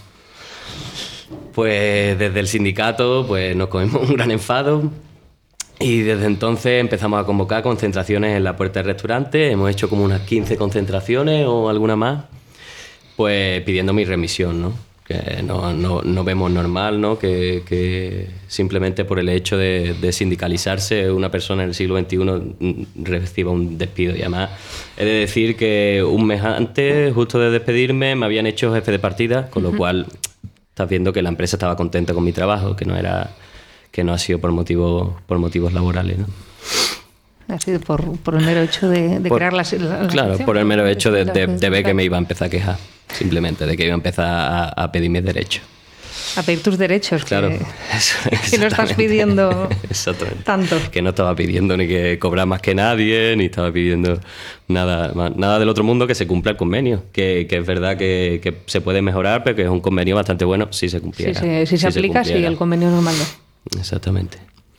Pues desde el sindicato, pues, nos cogimos un gran enfado. Y desde entonces empezamos a convocar concentraciones en la puerta del restaurante. Hemos hecho como unas quince concentraciones o alguna más, pues pidiendo mi remisión, ¿no? Que no, no, no vemos normal, ¿no? Que, que simplemente por el hecho de, de sindicalizarse una persona en el siglo veintiuno reciba un despido. Y además he de decir que un mes antes, justo de despedirme, me habían hecho jefe de partida, con lo uh-huh. cual estás viendo que la empresa estaba contenta con mi trabajo, que no era... que no ha sido por motivos por motivos laborales, ¿no? Ha sido por, por el mero hecho de, de por, crear la, la, la Claro, sección, por el mero hecho de, de, de ver que me iba iba a empezar a quejar, simplemente, de que iba a empezar a, a pedir mis derechos. A pedir tus derechos, claro, que, eso, que no estás pidiendo tanto. Que no estaba pidiendo ni que cobrar más que nadie, ni estaba pidiendo nada, nada del otro mundo, que se cumpla el convenio. Que, que es verdad que, que se puede mejorar, pero que es un convenio bastante bueno si se cumpliera. Si se, si se si aplica, se sí, el convenio normal no. Exactamente.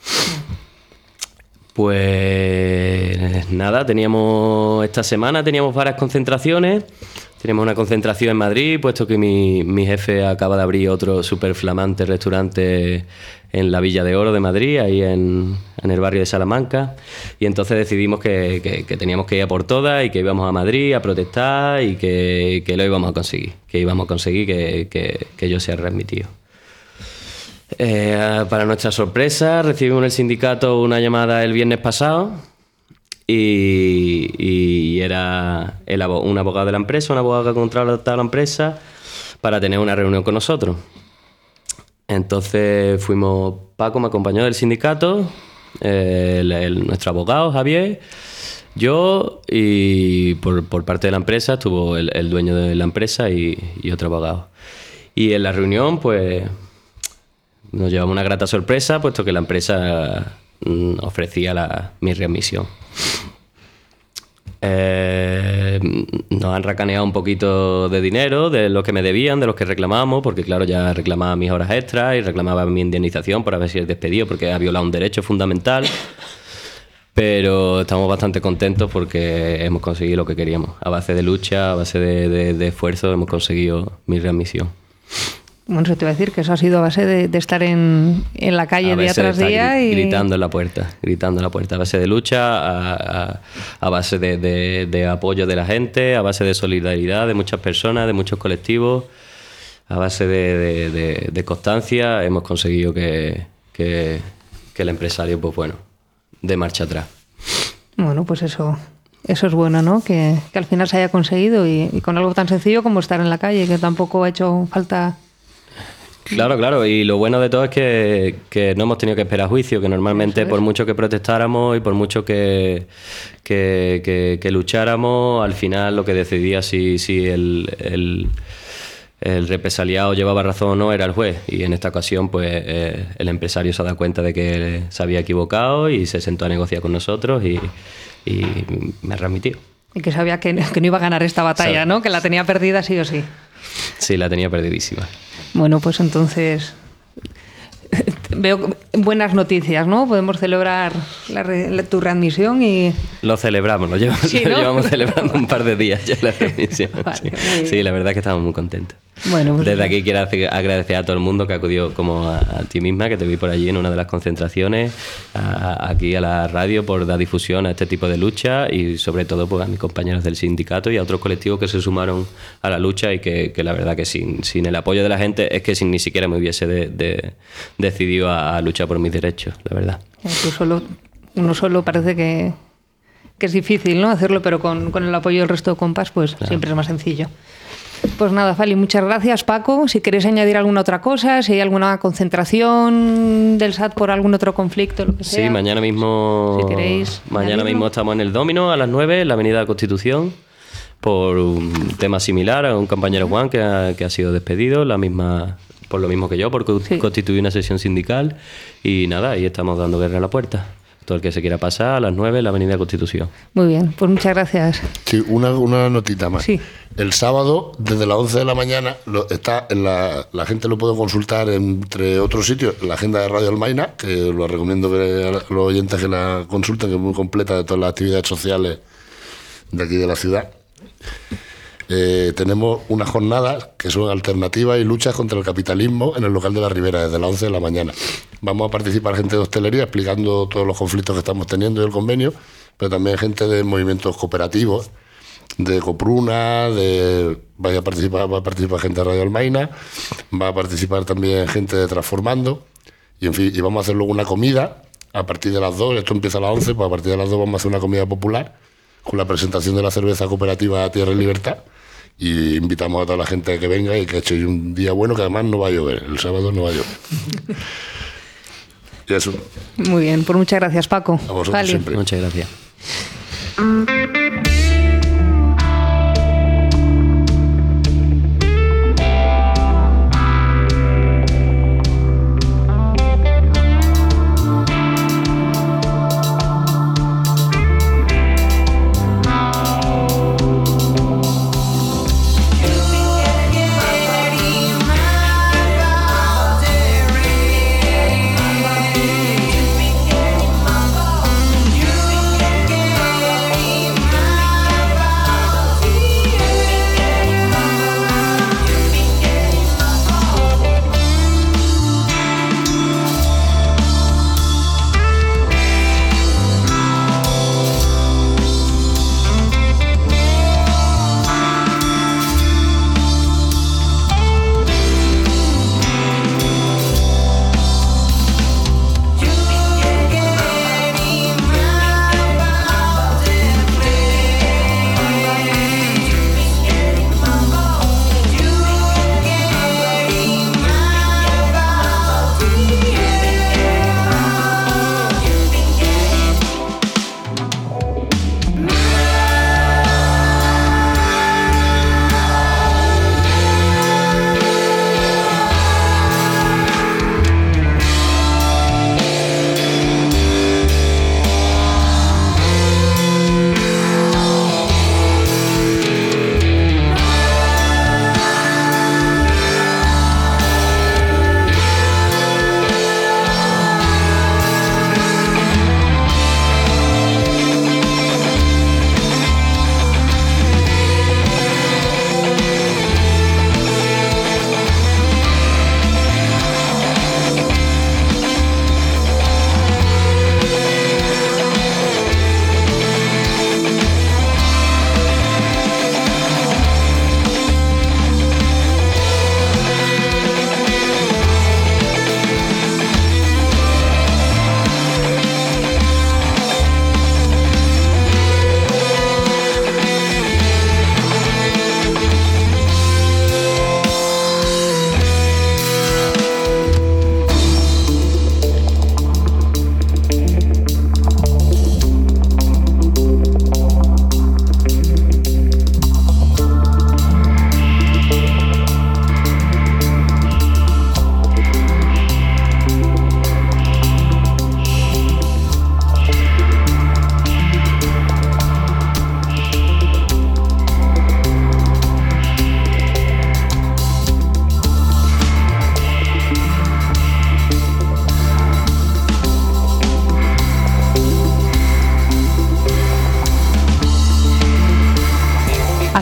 Pues nada, teníamos esta semana teníamos varias concentraciones. Teníamos una concentración en Madrid, puesto que mi, mi jefe acaba de abrir otro súper flamante restaurante en la Villa de Oro de Madrid, ahí en, en el barrio de Salamanca. Y entonces decidimos que, que, que teníamos que ir a por todas y que íbamos a Madrid a protestar y que, que lo íbamos a conseguir. Que íbamos a conseguir que, que, que yo sea readmitido. Eh, para nuestra sorpresa, recibimos en el sindicato una llamada el viernes pasado y, y era el, un abogado de la empresa, un abogado que contrataba a la empresa para tener una reunión con nosotros. Entonces fuimos, Paco me acompañó del sindicato, eh, el, el, nuestro abogado Javier, yo y por, por parte de la empresa estuvo el, el dueño de la empresa y, y otro abogado. Y en la reunión, pues... nos llevamos una grata sorpresa, puesto que la empresa mm, ofrecía la, mi readmisión. Eh, nos han racaneado un poquito de dinero, de lo que me debían, de los que reclamábamos, porque claro, ya reclamaba mis horas extras y reclamaba mi indemnización por haber sido despedido, porque ha violado un derecho fundamental. Pero estamos bastante contentos porque hemos conseguido lo que queríamos. A base de lucha, a base de, de, de esfuerzo, hemos conseguido mi readmisión. Bueno, eso te iba a decir que eso ha sido a base de, de estar en, en la calle día tras día gri- y... gritando en la puerta, gritando en la puerta, a base de lucha, a, a, a base de, de, de apoyo de la gente, a base de solidaridad de muchas personas, de muchos colectivos, a base de, de, de, de constancia, hemos conseguido que, que, que el empresario, pues bueno, dé marcha atrás. Bueno, pues eso... Eso es bueno, ¿no? Que, que al final se haya conseguido y, y con algo tan sencillo como estar en la calle, que tampoco ha hecho falta... Claro, claro, y lo bueno de todo es que, que no hemos tenido que esperar juicio, que normalmente por mucho que protestáramos y por mucho que, que, que, que lucháramos, al final lo que decidía si, si el, el, el represaliado llevaba razón o no era el juez. Y en esta ocasión pues eh, el empresario se ha dado cuenta de que se había equivocado y se sentó a negociar con nosotros y, y me ha readmitido. Y que sabía que, que no iba a ganar esta batalla, Sí. ¿no? Que la tenía perdida sí o sí. Sí, la tenía perdidísima. Bueno, pues entonces veo buenas noticias, ¿no? Podemos celebrar la re- la- tu readmisión y... Lo celebramos, lo llevamos, Sí, lo ¿no? llevamos celebrando un par de días ya la remisión. Vale, sí. muy bien. Sí, la verdad es que estamos muy contentos. Bueno, pues Desde aquí quiero hacer- agradecer a todo el mundo que acudió, como a, a ti misma, que te vi por allí en una de las concentraciones, a- aquí a la radio por dar difusión a este tipo de lucha y sobre todo pues, a mis compañeros del sindicato y a otros colectivos que se sumaron a la lucha y que, que la verdad que sin, sin el apoyo de la gente es que sin, ni siquiera me hubiese de- de- decidido a, a luchar por mis derechos, la verdad. tú solo, uno solo parece que, que es difícil, ¿no? Hacerlo, pero con, con el apoyo del resto de compas, pues siempre es más sencillo. Pues nada, Fali, muchas gracias, Paco. Si queréis añadir alguna otra cosa, si hay alguna concentración del S A T por algún otro conflicto, lo que sea. Sí, mañana mismo, Si queréis mañana añadirlo. mismo estamos en el Domino a las nueve en la Avenida Constitución por un tema similar a un compañero Juan que ha, que ha sido despedido, la misma por lo mismo que yo, por co- Sí. constituir una sesión sindical y nada, ahí estamos dando guerra a la puerta. Todo el que se quiera pasar a las nueve en la Avenida Constitución. Muy bien, pues muchas gracias. Sí, una, una notita más. Sí. El sábado, desde las once de la mañana, lo, está en la, la gente lo puede consultar entre otros sitios, en la agenda de Radio Almaina, que lo recomiendo que a los oyentes que la consulten, que es muy completa de todas las actividades sociales de aquí de la ciudad. Eh, tenemos unas jornadas que son alternativas y luchas contra el capitalismo en el local de la Ribera, desde las once de la mañana. Vamos a participar gente de hostelería explicando todos los conflictos que estamos teniendo y el convenio, pero también gente de movimientos cooperativos, de Copruna, de vaya a participar, va a participar gente de Radio Almaina, va a participar también gente de Transformando, y en fin, y vamos a hacer luego una comida a partir de las dos, esto empieza a las once, pues a partir de las dos vamos a hacer una comida popular con la presentación de la cerveza cooperativa Tierra y Libertad, y invitamos a toda la gente que venga y que eche un día bueno, que además no va a llover, el sábado no va a llover. Y eso, Muy bien, pues muchas gracias, Paco. a vosotros Fali. siempre. Muchas gracias. You've been getting my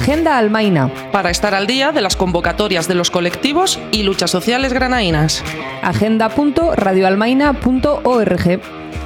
Agenda Almaina. Para estar al día de las convocatorias de los colectivos y luchas sociales granainas. Agenda punto radio almaina punto org.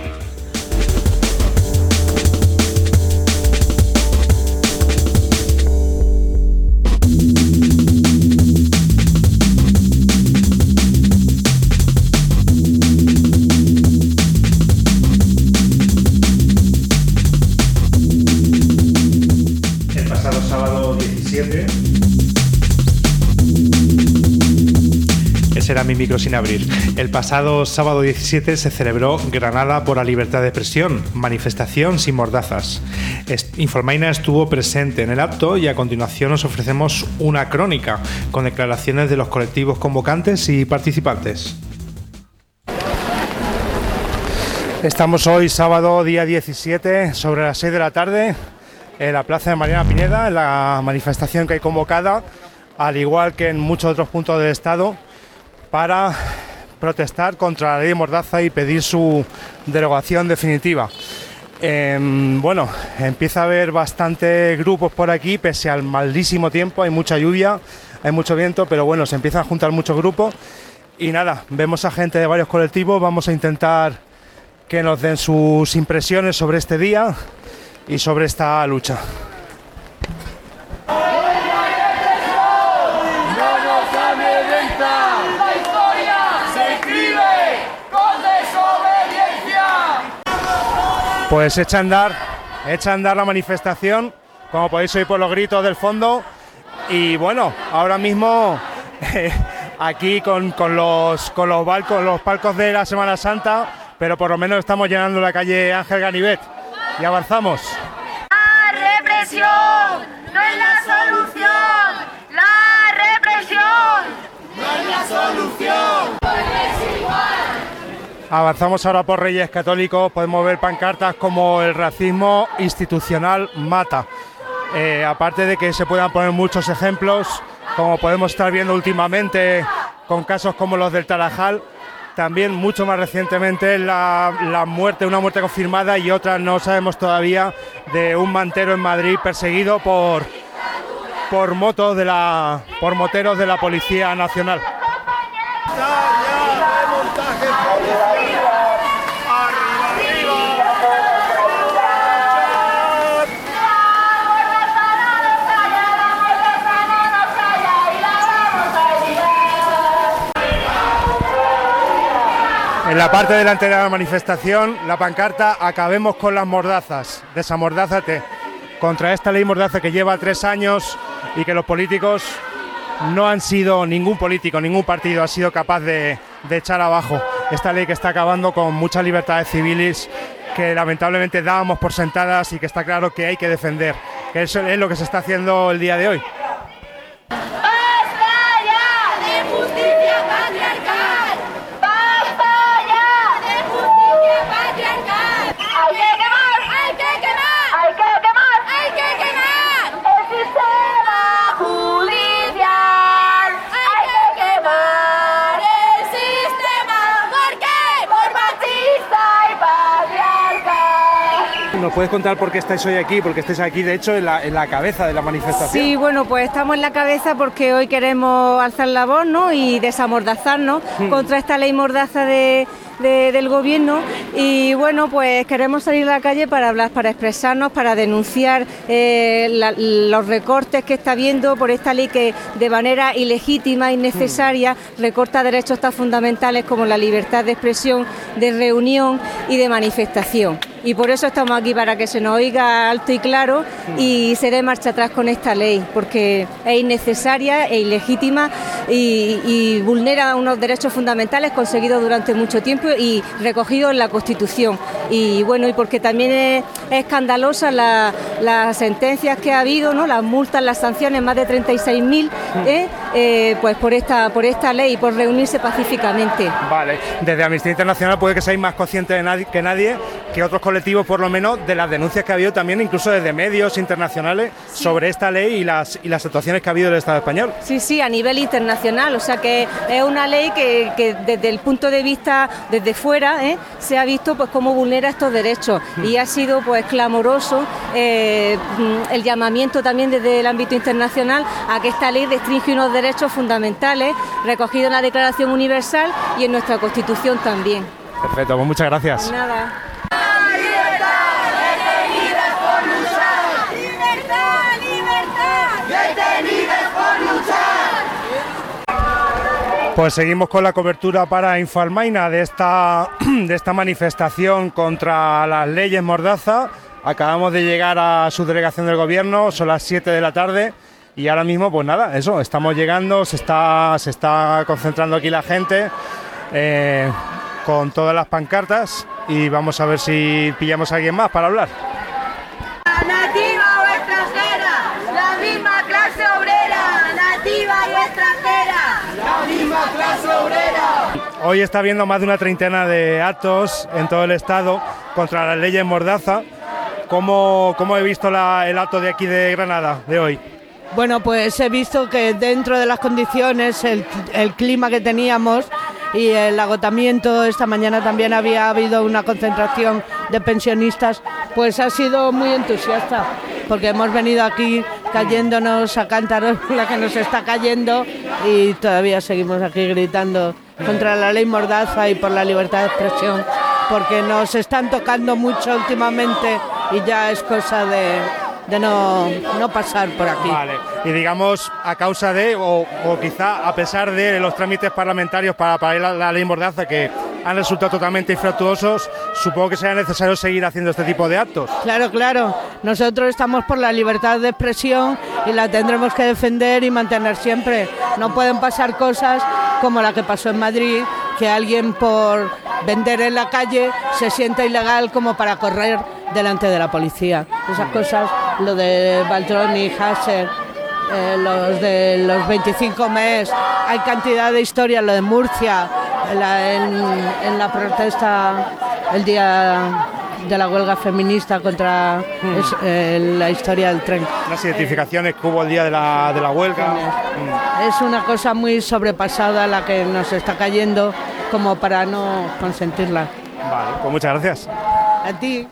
Ese era mi micro sin abrir. El pasado sábado diecisiete se celebró Granada por la libertad de expresión, manifestación sin mordazas. Infoalmaina estuvo presente en el acto y a continuación os ofrecemos una crónica con declaraciones de los colectivos convocantes y participantes. Estamos hoy sábado día diecisiete sobre las seis de la tarde en la plaza de Mariana Pineda, en la manifestación que hay convocada, al igual que en muchos otros puntos del Estado, para protestar contra la ley de Mordaza y pedir su derogación definitiva. Eh, bueno, empieza a haber bastantes grupos por aquí, pese al malísimo tiempo, hay mucha lluvia, hay mucho viento, pero bueno, se empiezan a juntar muchos grupos y nada, vemos a gente de varios colectivos, vamos a intentar que nos den sus impresiones sobre este día y sobre esta lucha. Pues echa a andar, echa a andar la manifestación, como podéis oír por los gritos del fondo. Y bueno, ahora mismo eh, aquí con, con, los, con los, balcos, los palcos de la Semana Santa, pero por lo menos estamos llenando la calle Ángel Ganivet. Y avanzamos. La represión no es la solución. La represión no es la solución. Avanzamos ahora por Reyes Católicos, podemos ver pancartas como el racismo institucional mata. Eh, aparte de que se puedan poner muchos ejemplos, como podemos estar viendo últimamente con casos como los del Tarajal, también mucho más recientemente la, la muerte, una muerte confirmada y otra no sabemos todavía, de un mantero en Madrid perseguido por, por motos de la, por moteros de la Policía Nacional. En la parte delantera de la manifestación, la pancarta "Acabemos con las mordazas, desamordázate", contra esta ley mordaza que lleva tres años y que los políticos no han sido, ningún político, ningún partido ha sido capaz de, de echar abajo. Esta ley que está acabando con muchas libertades civiles que lamentablemente dábamos por sentadas y que está claro que hay que defender, que eso es lo que se está haciendo el día de hoy. ¿Nos puedes contar por qué estáis hoy aquí? Porque estáis aquí, de hecho, en la, en la cabeza de la manifestación. Sí, bueno, pues estamos en la cabeza porque hoy queremos alzar la voz, ¿no? Y desamordazarnos mm. contra esta ley mordaza de, de, del gobierno. Y bueno, pues queremos salir a la calle para hablar, para expresarnos, para denunciar eh, la, los recortes que está habiendo por esta ley que de manera ilegítima e innecesaria mm. recorta derechos tan fundamentales como la libertad de expresión, de reunión y de manifestación. Y por eso estamos aquí, para que se nos oiga alto y claro y se dé marcha atrás con esta ley, porque es innecesaria e ilegítima y, y vulnera unos derechos fundamentales conseguidos durante mucho tiempo y recogidos en la Constitución. Y bueno, y porque también es, es escandalosa la, las sentencias que ha habido, ¿no? Las multas, las sanciones, más de treinta y seis mil, ¿eh? Eh, pues por esta, por esta ley, por reunirse pacíficamente. Vale, desde Amnistía Internacional puede que seáis más conscientes de nadie, que nadie, que otros colectivos por lo menos, de las denuncias que ha habido también incluso desde medios internacionales sí. sobre esta ley y las, y las actuaciones que ha habido del Estado español. Sí, sí, a nivel internacional internacional, o sea que es una ley que, que desde el punto de vista, desde fuera, ¿eh? se ha visto pues cómo vulnera estos derechos y ha sido pues clamoroso eh, el llamamiento también desde el ámbito internacional a que esta ley restringe unos derechos fundamentales recogidos en la Declaración Universal y en nuestra Constitución también. Perfecto, pues muchas gracias. Nada. Pues seguimos con la cobertura para Infoalmaina de esta, de esta manifestación contra las leyes Mordaza. Acabamos de llegar a su delegación del gobierno, son las siete de la tarde y ahora mismo pues nada, eso, estamos llegando, se está, se está concentrando aquí la gente eh, con todas las pancartas y vamos a ver si pillamos a alguien más para hablar. Nativa o extranjera, la misma clase obrera, nativa y extranjera, la misma clase obrera. Hoy está habiendo más de una treintena de actos en todo el estado contra las leyes Mordaza. ¿Cómo, cómo he visto la, el acto de aquí de Granada de hoy? Bueno, pues he visto que dentro de las condiciones, el, el clima que teníamos y el agotamiento, esta mañana también había habido una concentración de pensionistas, pues ha sido muy entusiasta, porque hemos venido aquí cayéndonos a cántaros la que nos está cayendo y todavía seguimos aquí gritando contra la ley Mordaza y por la libertad de expresión, porque nos están tocando mucho últimamente y ya es cosa de, de no, no pasar por aquí. Vale. Y digamos, a causa de, o, o quizá a pesar de los trámites parlamentarios para, para la, la ley Mordaza, que han resultado totalmente infructuosos, supongo que será necesario seguir haciendo este tipo de actos. Claro, claro. Nosotros estamos por la libertad de expresión y la tendremos que defender y mantener siempre. No pueden pasar cosas como la que pasó en Madrid, que alguien por vender en la calle se sienta ilegal como para correr delante de la policía. Esas cosas, lo de Baltroni, Hasser, eh, los de los veinticinco mes, hay cantidad de historias, lo de Murcia, en la, en, en la protesta el día de la huelga feminista contra mm. es, eh, la historia del tren. Las identificaciones que hubo el día de la, de la huelga. Mm. Es una cosa muy sobrepasada la que nos está cayendo como para no consentirla. Vale, pues muchas gracias. A ti.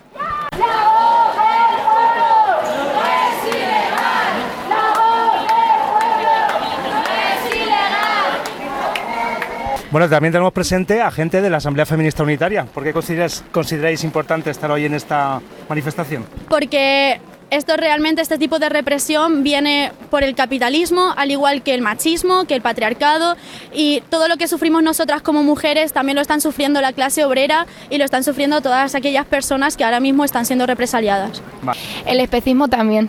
Bueno, también tenemos presente a gente de la Asamblea Feminista Unitaria. ¿Por qué consideráis, consideráis importante estar hoy en esta manifestación? Porque esto realmente, este tipo de represión viene por el capitalismo, al igual que el machismo, que el patriarcado, y todo lo que sufrimos nosotras como mujeres también lo están sufriendo la clase obrera y lo están sufriendo todas aquellas personas que ahora mismo están siendo represaliadas. Vale. El especismo también.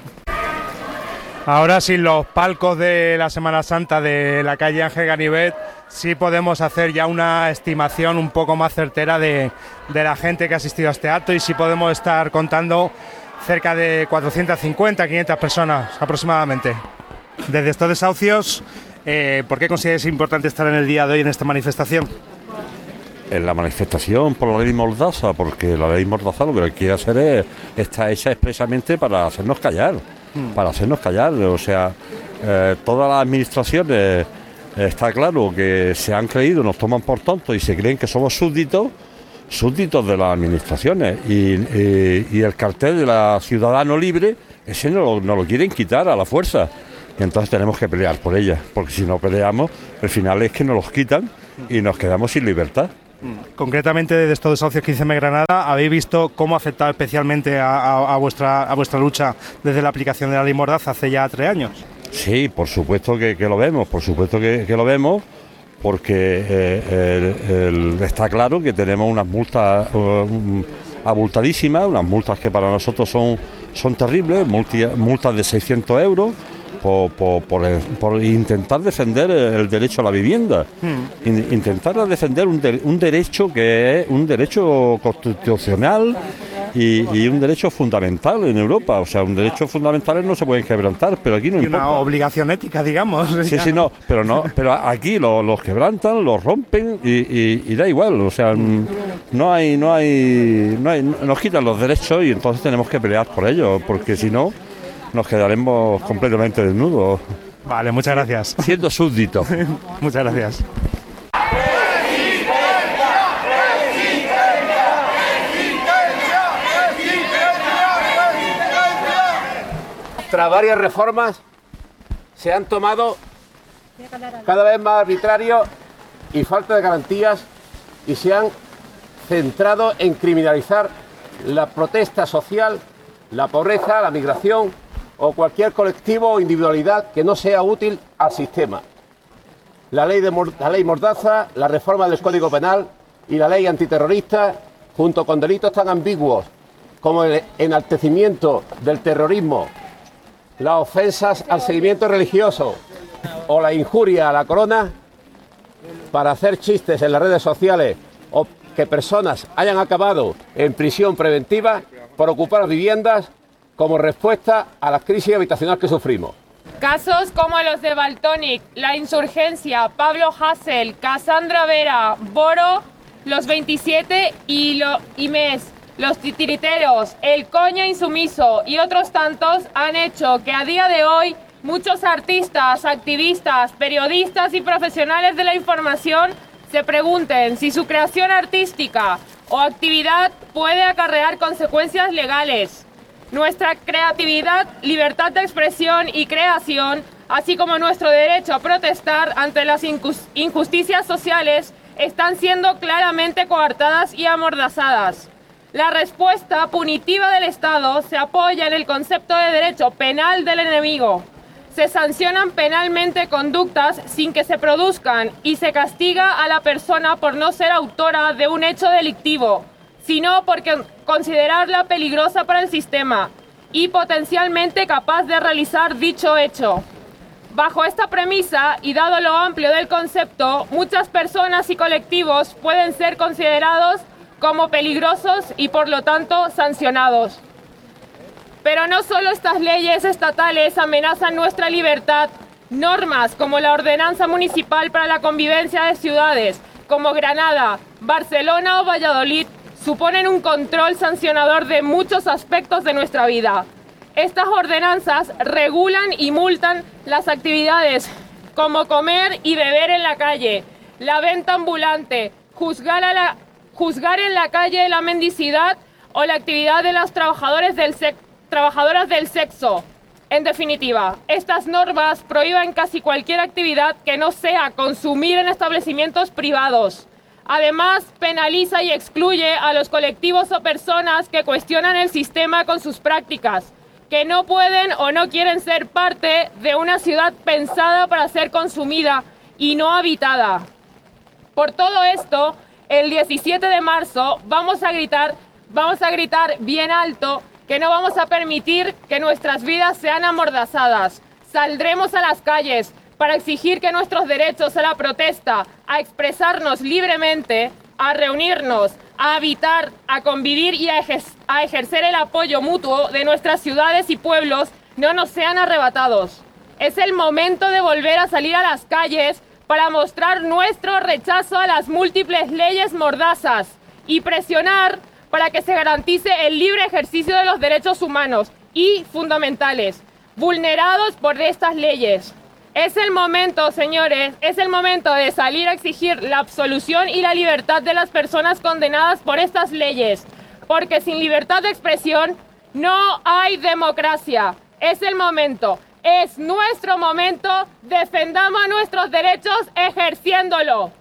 Ahora sin los palcos de la Semana Santa de la calle Ángel Ganivet, sí podemos hacer ya una estimación un poco más certera de, de la gente que ha asistido a este acto y sí podemos estar contando cerca de cuatrocientas cincuenta, quinientas personas aproximadamente. Desde estos desahucios, eh, ¿por qué consideráis importante estar en el día de hoy en esta manifestación? En la manifestación por la ley Mordaza, porque la ley Mordaza lo que quiere hacer es, está hecha expresamente para hacernos callar, hmm. para hacernos callar, o sea, eh, todas las administraciones, eh, está claro que se han creído, nos toman por tontos y se creen que somos súbditos, súbditos de las administraciones y, y, y el cartel de la Ciudadano Libre, ese no lo, no lo quieren quitar a la fuerza y entonces tenemos que pelear por ella, porque si no peleamos, el final es que nos los quitan y nos quedamos sin libertad. Concretamente, desde estos desahucios quince eme Granada, ¿habéis visto cómo ha afectado especialmente a, a, a, vuestra, a vuestra lucha desde la aplicación de la ley Mordaza hace ya tres años? Sí, por supuesto que, que lo vemos, por supuesto que, que lo vemos, porque eh, el, el, está claro que tenemos unas multas uh, abultadísimas, unas multas que para nosotros son, son terribles, multi, multas de seiscientos euros, por, por, por, por intentar defender el derecho a la vivienda, hmm. In, intentar defender un, de, un derecho que es un derecho constitucional y, y un derecho fundamental en Europa, o sea, un derecho fundamental no se pueden quebrantar, pero aquí no y importa. Una obligación ética, digamos. Sí, sí, no, pero no, pero aquí los, los quebrantan, los rompen y, y, y da igual, o sea, no hay, no hay, no hay, nos quitan los derechos y entonces tenemos que pelear por ellos, porque si no nos quedaremos completamente desnudos. Vale, muchas gracias. Siendo súbdito. Muchas gracias. Tras varias reformas se han tomado cada vez más arbitrarios y falta de garantías y se han centrado en criminalizar la protesta social, la pobreza, la migración o cualquier colectivo o individualidad que no sea útil al sistema. La ley, de, la ley Mordaza, la reforma del Código Penal y la ley antiterrorista, junto con delitos tan ambiguos como el enaltecimiento del terrorismo, las ofensas al seguimiento religioso o la injuria a la corona, para hacer chistes en las redes sociales o que personas hayan acabado en prisión preventiva por ocupar viviendas como respuesta a la crisis habitacional que sufrimos. Casos como los de Valtònyc, La Insurgencia, Pablo Hasél, Cassandra Vera, Boro, Los veintisiete y, lo, y Mes, Los Titiriteros, El Coña Insumiso y otros tantos han hecho que a día de hoy muchos artistas, activistas, periodistas y profesionales de la información se pregunten si su creación artística o actividad puede acarrear consecuencias legales. Nuestra creatividad, libertad de expresión y creación, así como nuestro derecho a protestar ante las injusticias sociales, están siendo claramente coartadas y amordazadas. La respuesta punitiva del Estado se apoya en el concepto de derecho penal del enemigo. Se sancionan penalmente conductas sin que se produzcan y se castiga a la persona por no ser autora de un hecho delictivo, sino por considerarla peligrosa para el sistema y potencialmente capaz de realizar dicho hecho. Bajo esta premisa y dado lo amplio del concepto, muchas personas y colectivos pueden ser considerados como peligrosos y por lo tanto sancionados. Pero no solo estas leyes estatales amenazan nuestra libertad, normas como la Ordenanza Municipal para la Convivencia de Ciudades, como Granada, Barcelona o Valladolid, suponen un control sancionador de muchos aspectos de nuestra vida. Estas ordenanzas regulan y multan las actividades como comer y beber en la calle, la venta ambulante, juzgar, a la, juzgar en la calle la mendicidad o la actividad de los trabajadores del sector. Trabajadoras del sexo. En definitiva, estas normas prohíben casi cualquier actividad que no sea consumir en establecimientos privados. Además, penaliza y excluye a los colectivos o personas que cuestionan el sistema con sus prácticas, que no pueden o no quieren ser parte de una ciudad pensada para ser consumida y no habitada. Por todo esto, el diecisiete de marzo vamos a gritar, vamos a gritar bien alto que no vamos a permitir que nuestras vidas sean amordazadas. Saldremos a las calles para exigir que nuestros derechos a la protesta, a expresarnos libremente, a reunirnos, a habitar, a convivir y a, ejer a ejercer el apoyo mutuo de nuestras ciudades y pueblos no nos sean arrebatados. Es el momento de volver a salir a las calles para mostrar nuestro rechazo a las múltiples leyes mordazas y presionar para que se garantice el libre ejercicio de los derechos humanos y fundamentales, vulnerados por estas leyes. Es el momento, señores, es el momento de salir a exigir la absolución y la libertad de las personas condenadas por estas leyes, porque sin libertad de expresión no hay democracia. Es el momento, es nuestro momento, defendamos nuestros derechos ejerciéndolo.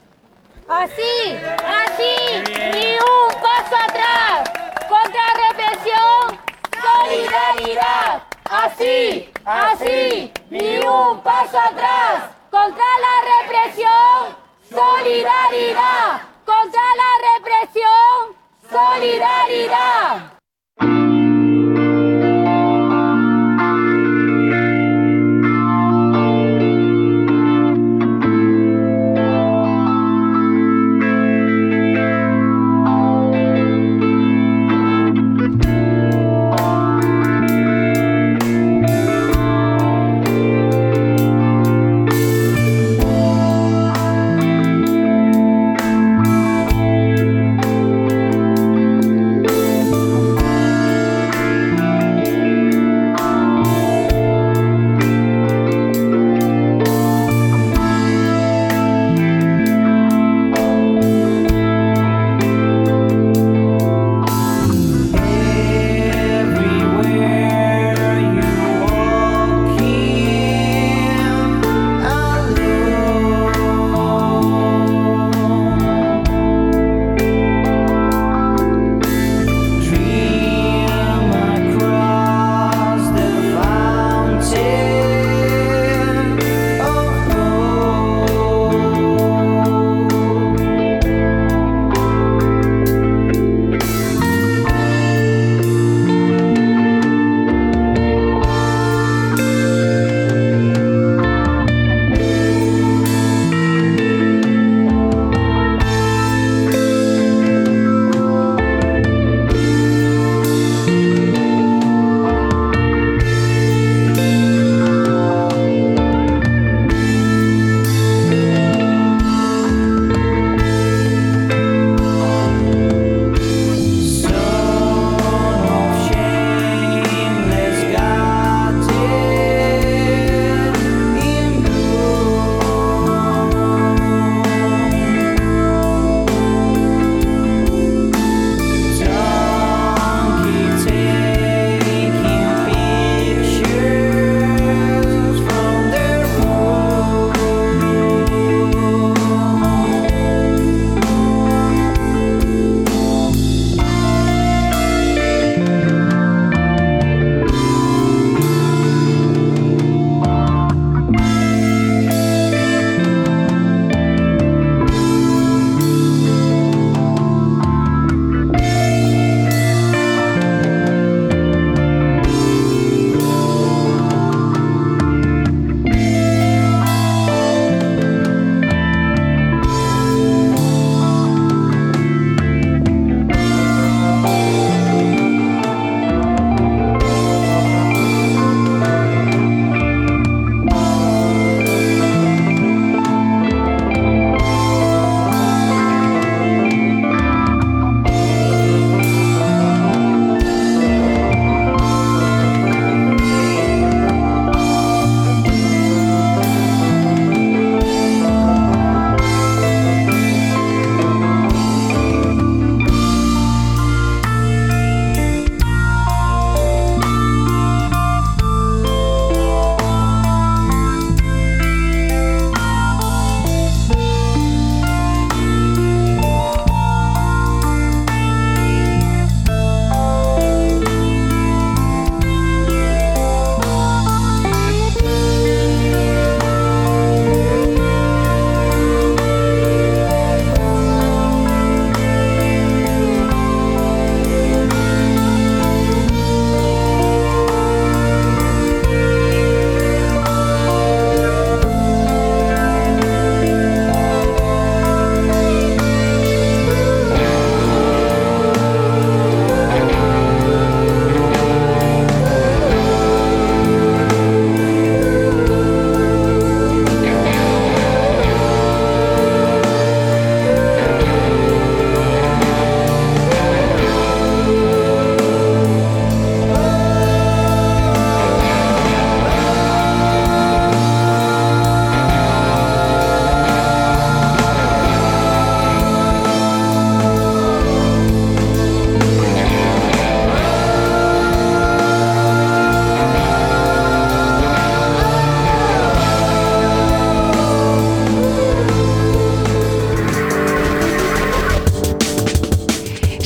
Así, así, ni un paso atrás, contra represión, solidaridad. Así, así, ni un paso atrás, contra la represión, solidaridad. Contra la represión, solidaridad.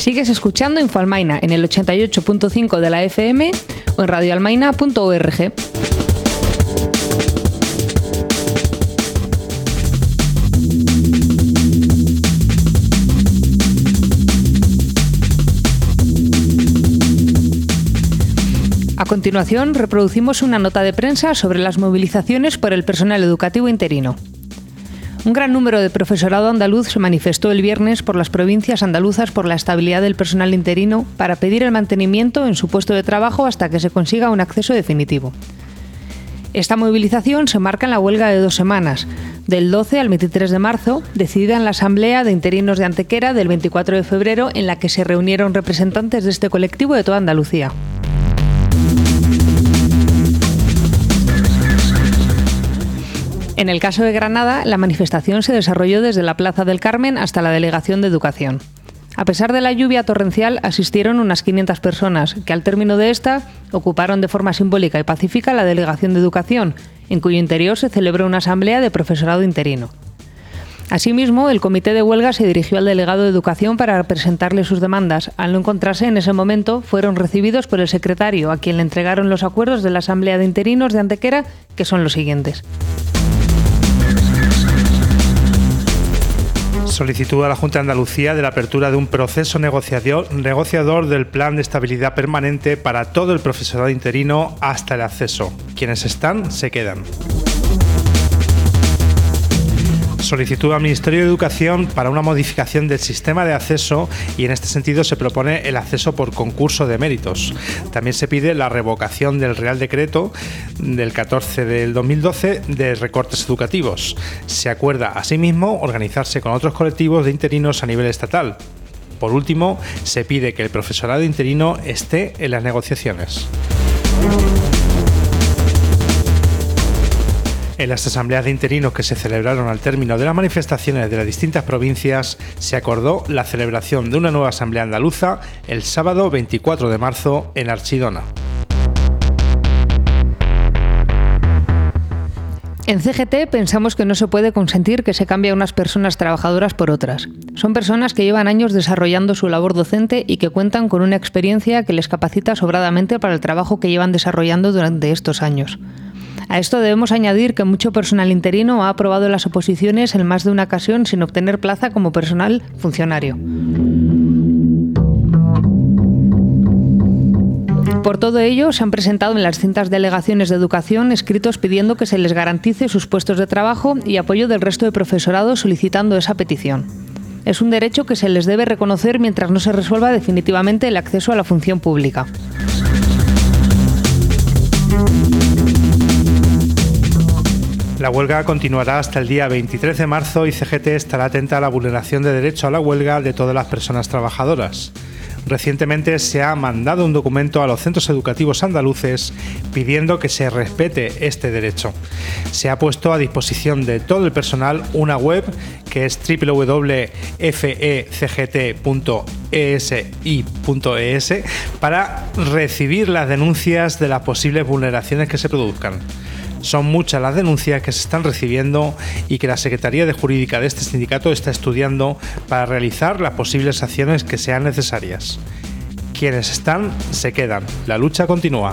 Sigues escuchando Infoalmaina en el ochenta y ocho punto cinco de la F M o en radioalmaina punto org. A continuación, reproducimos una nota de prensa sobre las movilizaciones por el personal educativo interino. Un gran número de profesorado andaluz se manifestó el viernes por las provincias andaluzas por la estabilidad del personal interino para pedir el mantenimiento en su puesto de trabajo hasta que se consiga un acceso definitivo. Esta movilización se marca en la huelga de dos semanas, del doce al veintitrés de marzo, decidida en la Asamblea de Interinos de Antequera del veinticuatro de febrero, en la que se reunieron representantes de este colectivo de toda Andalucía. En el caso de Granada, la manifestación se desarrolló desde la Plaza del Carmen hasta la Delegación de Educación. A pesar de la lluvia torrencial, asistieron unas quinientas personas, que al término de esta ocuparon de forma simbólica y pacífica la Delegación de Educación, en cuyo interior se celebró una asamblea de profesorado interino. Asimismo, el comité de huelga se dirigió al delegado de Educación para presentarle sus demandas. Al no encontrarse en ese momento, fueron recibidos por el secretario, a quien le entregaron los acuerdos de la Asamblea de Interinos de Antequera, que son los siguientes. Solicitud a la Junta de Andalucía de la apertura de un proceso negociador, negociador del Plan de Estabilidad Permanente para todo el profesorado interino hasta el acceso. Quienes están, se quedan. Solicitud al Ministerio de Educación para una modificación del sistema de acceso y en este sentido se propone el acceso por concurso de méritos. También se pide la revocación del Real Decreto del catorce del dos mil doce de recortes educativos. Se acuerda asimismo organizarse con otros colectivos de interinos a nivel estatal. Por último, se pide que el profesorado interino esté en las negociaciones. En las asambleas de interinos que se celebraron al término de las manifestaciones de las distintas provincias, se acordó la celebración de una nueva asamblea andaluza el sábado veinticuatro de marzo en Archidona. En C G T pensamos que no se puede consentir que se cambie a unas personas trabajadoras por otras. Son personas que llevan años desarrollando su labor docente y que cuentan con una experiencia que les capacita sobradamente para el trabajo que llevan desarrollando durante estos años. A esto debemos añadir que mucho personal interino ha aprobado las oposiciones en más de una ocasión sin obtener plaza como personal funcionario. Por todo ello, se han presentado en las distintas delegaciones de educación escritos pidiendo que se les garantice sus puestos de trabajo y apoyo del resto de profesorado solicitando esa petición. Es un derecho que se les debe reconocer mientras no se resuelva definitivamente el acceso a la función pública. La huelga continuará hasta el día veintitrés de marzo y C G T estará atenta a la vulneración de derecho a la huelga de todas las personas trabajadoras. Recientemente se ha mandado un documento a los centros educativos andaluces pidiendo que se respete este derecho. Se ha puesto a disposición de todo el personal una web que es doble u doble u doble u punto f e c g t punto e s i punto e s para recibir las denuncias de las posibles vulneraciones que se produzcan. Son muchas las denuncias que se están recibiendo y que la Secretaría de Jurídica de este sindicato está estudiando para realizar las posibles acciones que sean necesarias. Quienes están, se quedan. La lucha continúa.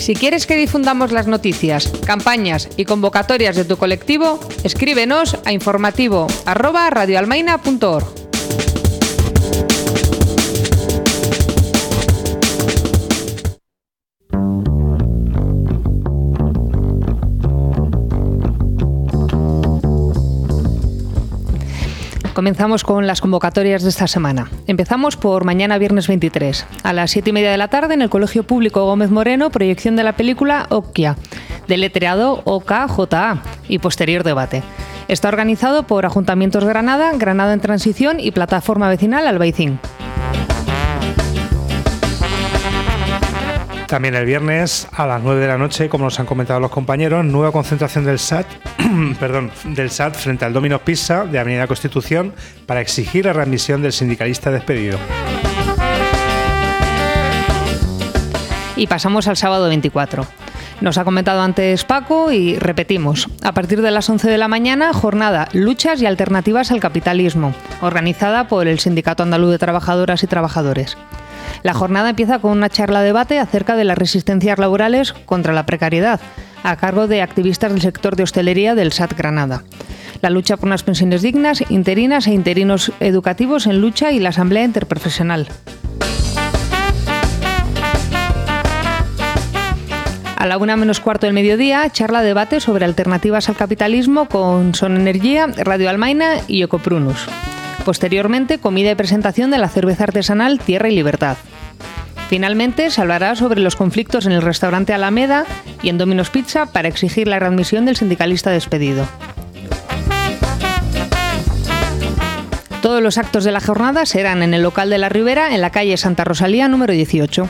Si quieres que difundamos las noticias, campañas y convocatorias de tu colectivo, escríbenos a informativo arroba radioalmaina punto org. Comenzamos con las convocatorias de esta semana. Empezamos por mañana viernes veintitrés. A las siete y media de la tarde en el Colegio Público Gómez Moreno, proyección de la película Okia, deletreado O K J A, y posterior debate. Está organizado por Ayuntamientos Granada, Granada en Transición y Plataforma Vecinal Albaicín. También el viernes a las nueve de la noche, como nos han comentado los compañeros, nueva concentración del S A T, perdón, del S A T frente al Domino's Pizza de Avenida Constitución para exigir la readmisión del sindicalista despedido. Y pasamos al sábado veinticuatro. Nos ha comentado antes Paco y repetimos. A partir de las once de la mañana, jornada Luchas y Alternativas al Capitalismo, organizada por el Sindicato Andaluz de Trabajadoras y Trabajadores. La jornada empieza con una charla-debate acerca de las resistencias laborales contra la precariedad, a cargo de activistas del sector de hostelería del S A T Granada. La lucha por unas pensiones dignas, interinas e interinos educativos en lucha y la asamblea interprofesional. A la una menos cuarto del mediodía, charla-debate sobre alternativas al capitalismo con Son Energía, Radio Almaina y Ecoprunus. Posteriormente, comida y presentación de la cerveza artesanal Tierra y Libertad. Finalmente, se hablará sobre los conflictos en el restaurante Alameda y en Domino's Pizza para exigir la readmisión del sindicalista despedido. Todos los actos de la jornada serán en el local de la Ribera, en la calle Santa Rosalía, número dieciocho.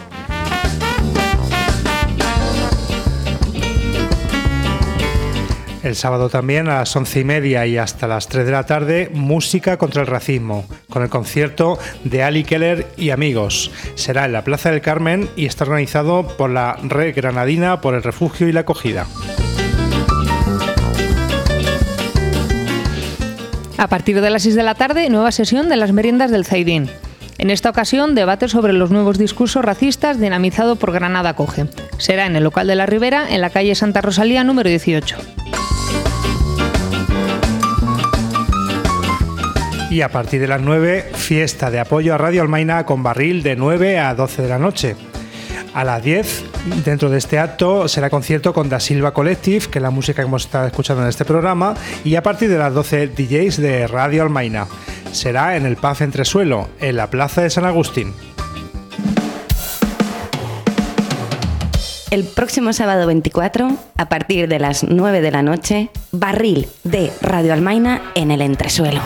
El sábado también a las once y media y hasta las tres de la tarde, música contra el racismo, con el concierto de Ali Keller y amigos. Será en la Plaza del Carmen y está organizado por la Red Granadina por el Refugio y la Acogida. A partir de las seis de la tarde, nueva sesión de las meriendas del Zaidín. En esta ocasión, debate sobre los nuevos discursos racistas dinamizado por Granada Coge. Será en el local de la Ribera, en la calle Santa Rosalía, número dieciocho. Y a partir de las nueve, fiesta de apoyo a Radio Almaina con barril de nueve a doce de la noche. A las diez, dentro de este acto, será concierto con Da Silva Collective, que es la música que hemos estado escuchando en este programa, y a partir de las doce, D Js de Radio Almaina. Será en el P A F Entresuelo, en la Plaza de San Agustín. El próximo sábado veinticuatro, a partir de las nueve de la noche, barril de Radio Almaina en el Entresuelo.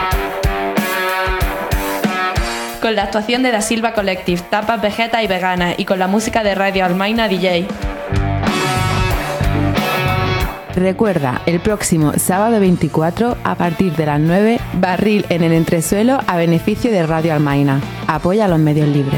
Con la actuación de Da Silva Collective, tapas vegeta y vegana, y con la música de Radio Almaina D J. Recuerda, el próximo sábado veinticuatro, a partir de las nueve, barril en el Entresuelo a beneficio de Radio Almaina. Apoya a los medios libres.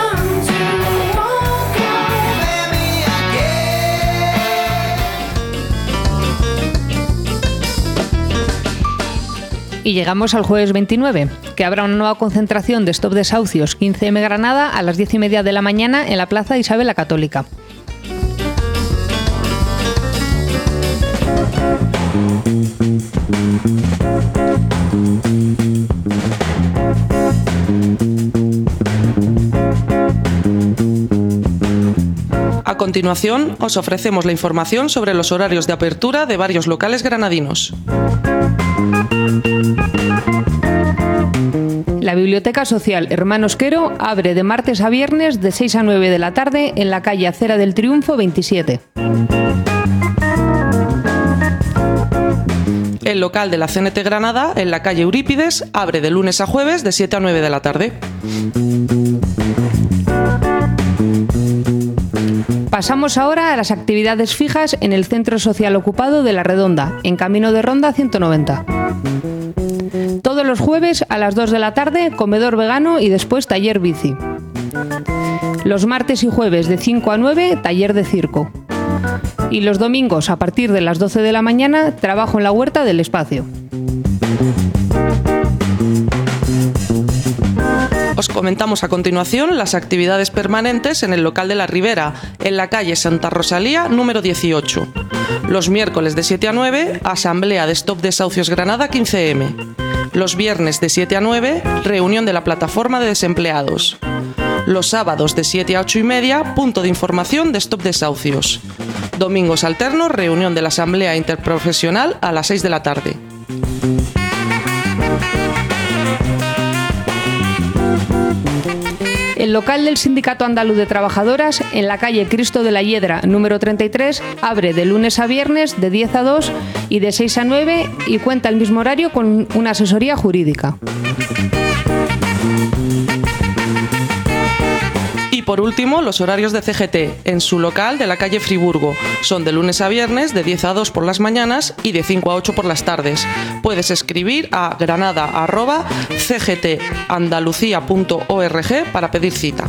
Y llegamos al jueves veintinueve, que habrá una nueva concentración de Stop Desahucios quince eme Granada a las diez y media de la mañana en la Plaza Isabel la Católica. A continuación, os ofrecemos la información sobre los horarios de apertura de varios locales granadinos. La Biblioteca Social Hermanos Quero abre de martes a viernes de seis a nueve de la tarde en la calle Acera del Triunfo veintisiete. El local de la C N T Granada, en la calle Eurípides, abre de lunes a jueves de siete a nueve de la tarde. Pasamos ahora a las actividades fijas en el Centro Social Ocupado de La Redonda, en Camino de Ronda ciento noventa. Todos los jueves a las dos de la tarde, comedor vegano y después taller bici. Los martes y jueves de cinco a nueve, taller de circo. Y los domingos a partir de las doce de la mañana, trabajo en la huerta del espacio. Os, Comentamos a continuación las actividades permanentes en el local de la Ribera, en la calle Santa Rosalía, número dieciocho. Los miércoles de siete a nueve, asamblea de Stop Desahucios Granada quince eme. Los viernes de siete a nueve, reunión de la plataforma de desempleados. Los sábados de siete a ocho y media, punto de información de Stop Desahucios. Domingos alternos, reunión de la asamblea interprofesional a las seis de la tarde. El local del Sindicato Andaluz de Trabajadoras, en la calle Cristo de la Hiedra, número treinta y tres, abre de lunes a viernes de diez a dos y de seis a nueve y cuenta el mismo horario con una asesoría jurídica. Y por último, los horarios de C G T, en su local de la calle Friburgo. Son de lunes a viernes, de diez a dos por las mañanas y de cinco a ocho por las tardes. Puedes escribir a granada arroba c g t andalucía punto org para pedir cita.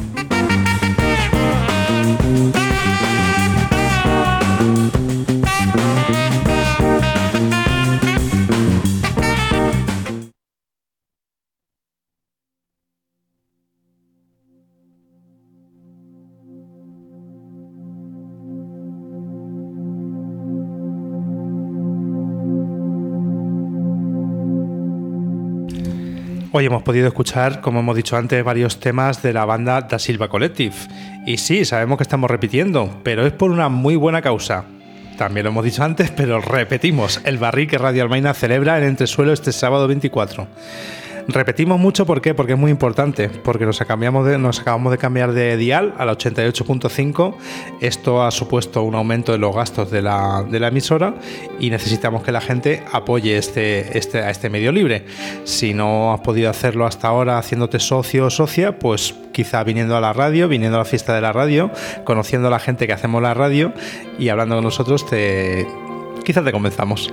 Hoy hemos podido escuchar, como hemos dicho antes, varios temas de la banda Da Silva Collective. Y sí, sabemos que estamos repitiendo, pero es por una muy buena causa. También lo hemos dicho antes, pero repetimos, el barril que Radio Almaina celebra en Entresuelo este sábado veinticuatro. Repetimos mucho, ¿por qué? Porque es muy importante, porque nos acabamos de, nos acabamos de cambiar de dial a la ochenta y ocho punto cinco. Esto ha supuesto un aumento de los gastos de la, de la emisora y necesitamos que la gente apoye este, este, a este medio libre. Si no has podido hacerlo hasta ahora haciéndote socio o socia, pues quizá viniendo a la radio, viniendo a la fiesta de la radio, conociendo a la gente que hacemos la radio y hablando con nosotros, te quizás te convenzamos.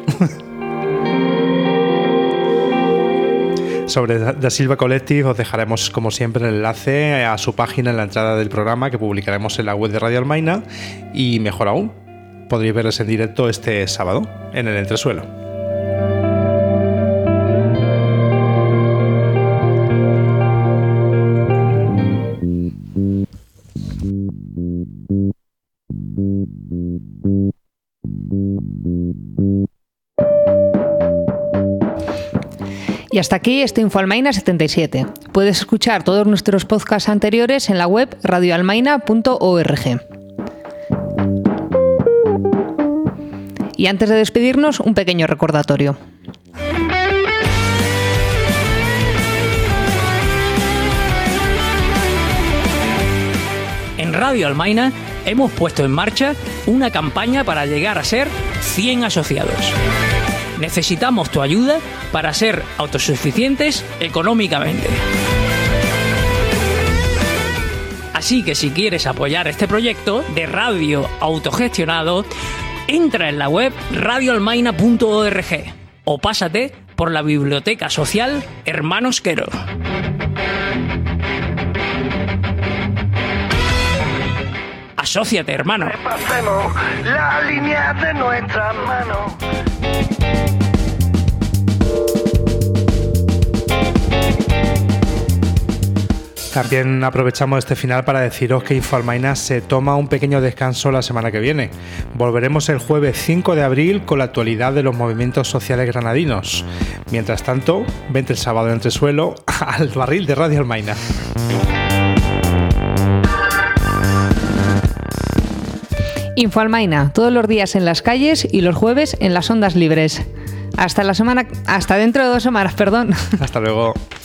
Sobre Da Silva Collective os dejaremos como siempre el enlace a su página en la entrada del programa que publicaremos en la web de Radio Almaina y mejor aún, podréis verles en directo este sábado en el Entresuelo. Y hasta aquí este Info Almaina setenta y siete. Puedes escuchar todos nuestros podcasts anteriores en la web radio almaina punto org. Y antes de despedirnos, un pequeño recordatorio. En Radio Almaina hemos puesto en marcha una campaña para llegar a ser cien asociados. Necesitamos tu ayuda para ser autosuficientes económicamente. Así que si quieres apoyar este proyecto de radio autogestionado, entra en la web radio almaina punto org o pásate por la biblioteca social Hermanos Quero. Asóciate, hermano. Repasemos la línea de nuestras manos. También aprovechamos este final para deciros que Info Almaina se toma un pequeño descanso la semana que viene. Volveremos el jueves cinco de abril con la actualidad de los movimientos sociales granadinos. Mientras tanto, vente el sábado en Entresuelo al barril de Radio Almaina. Info Almaina, todos los días en las calles y los jueves en las ondas libres. Hasta la semana, hasta dentro de dos semanas, perdón. Hasta luego.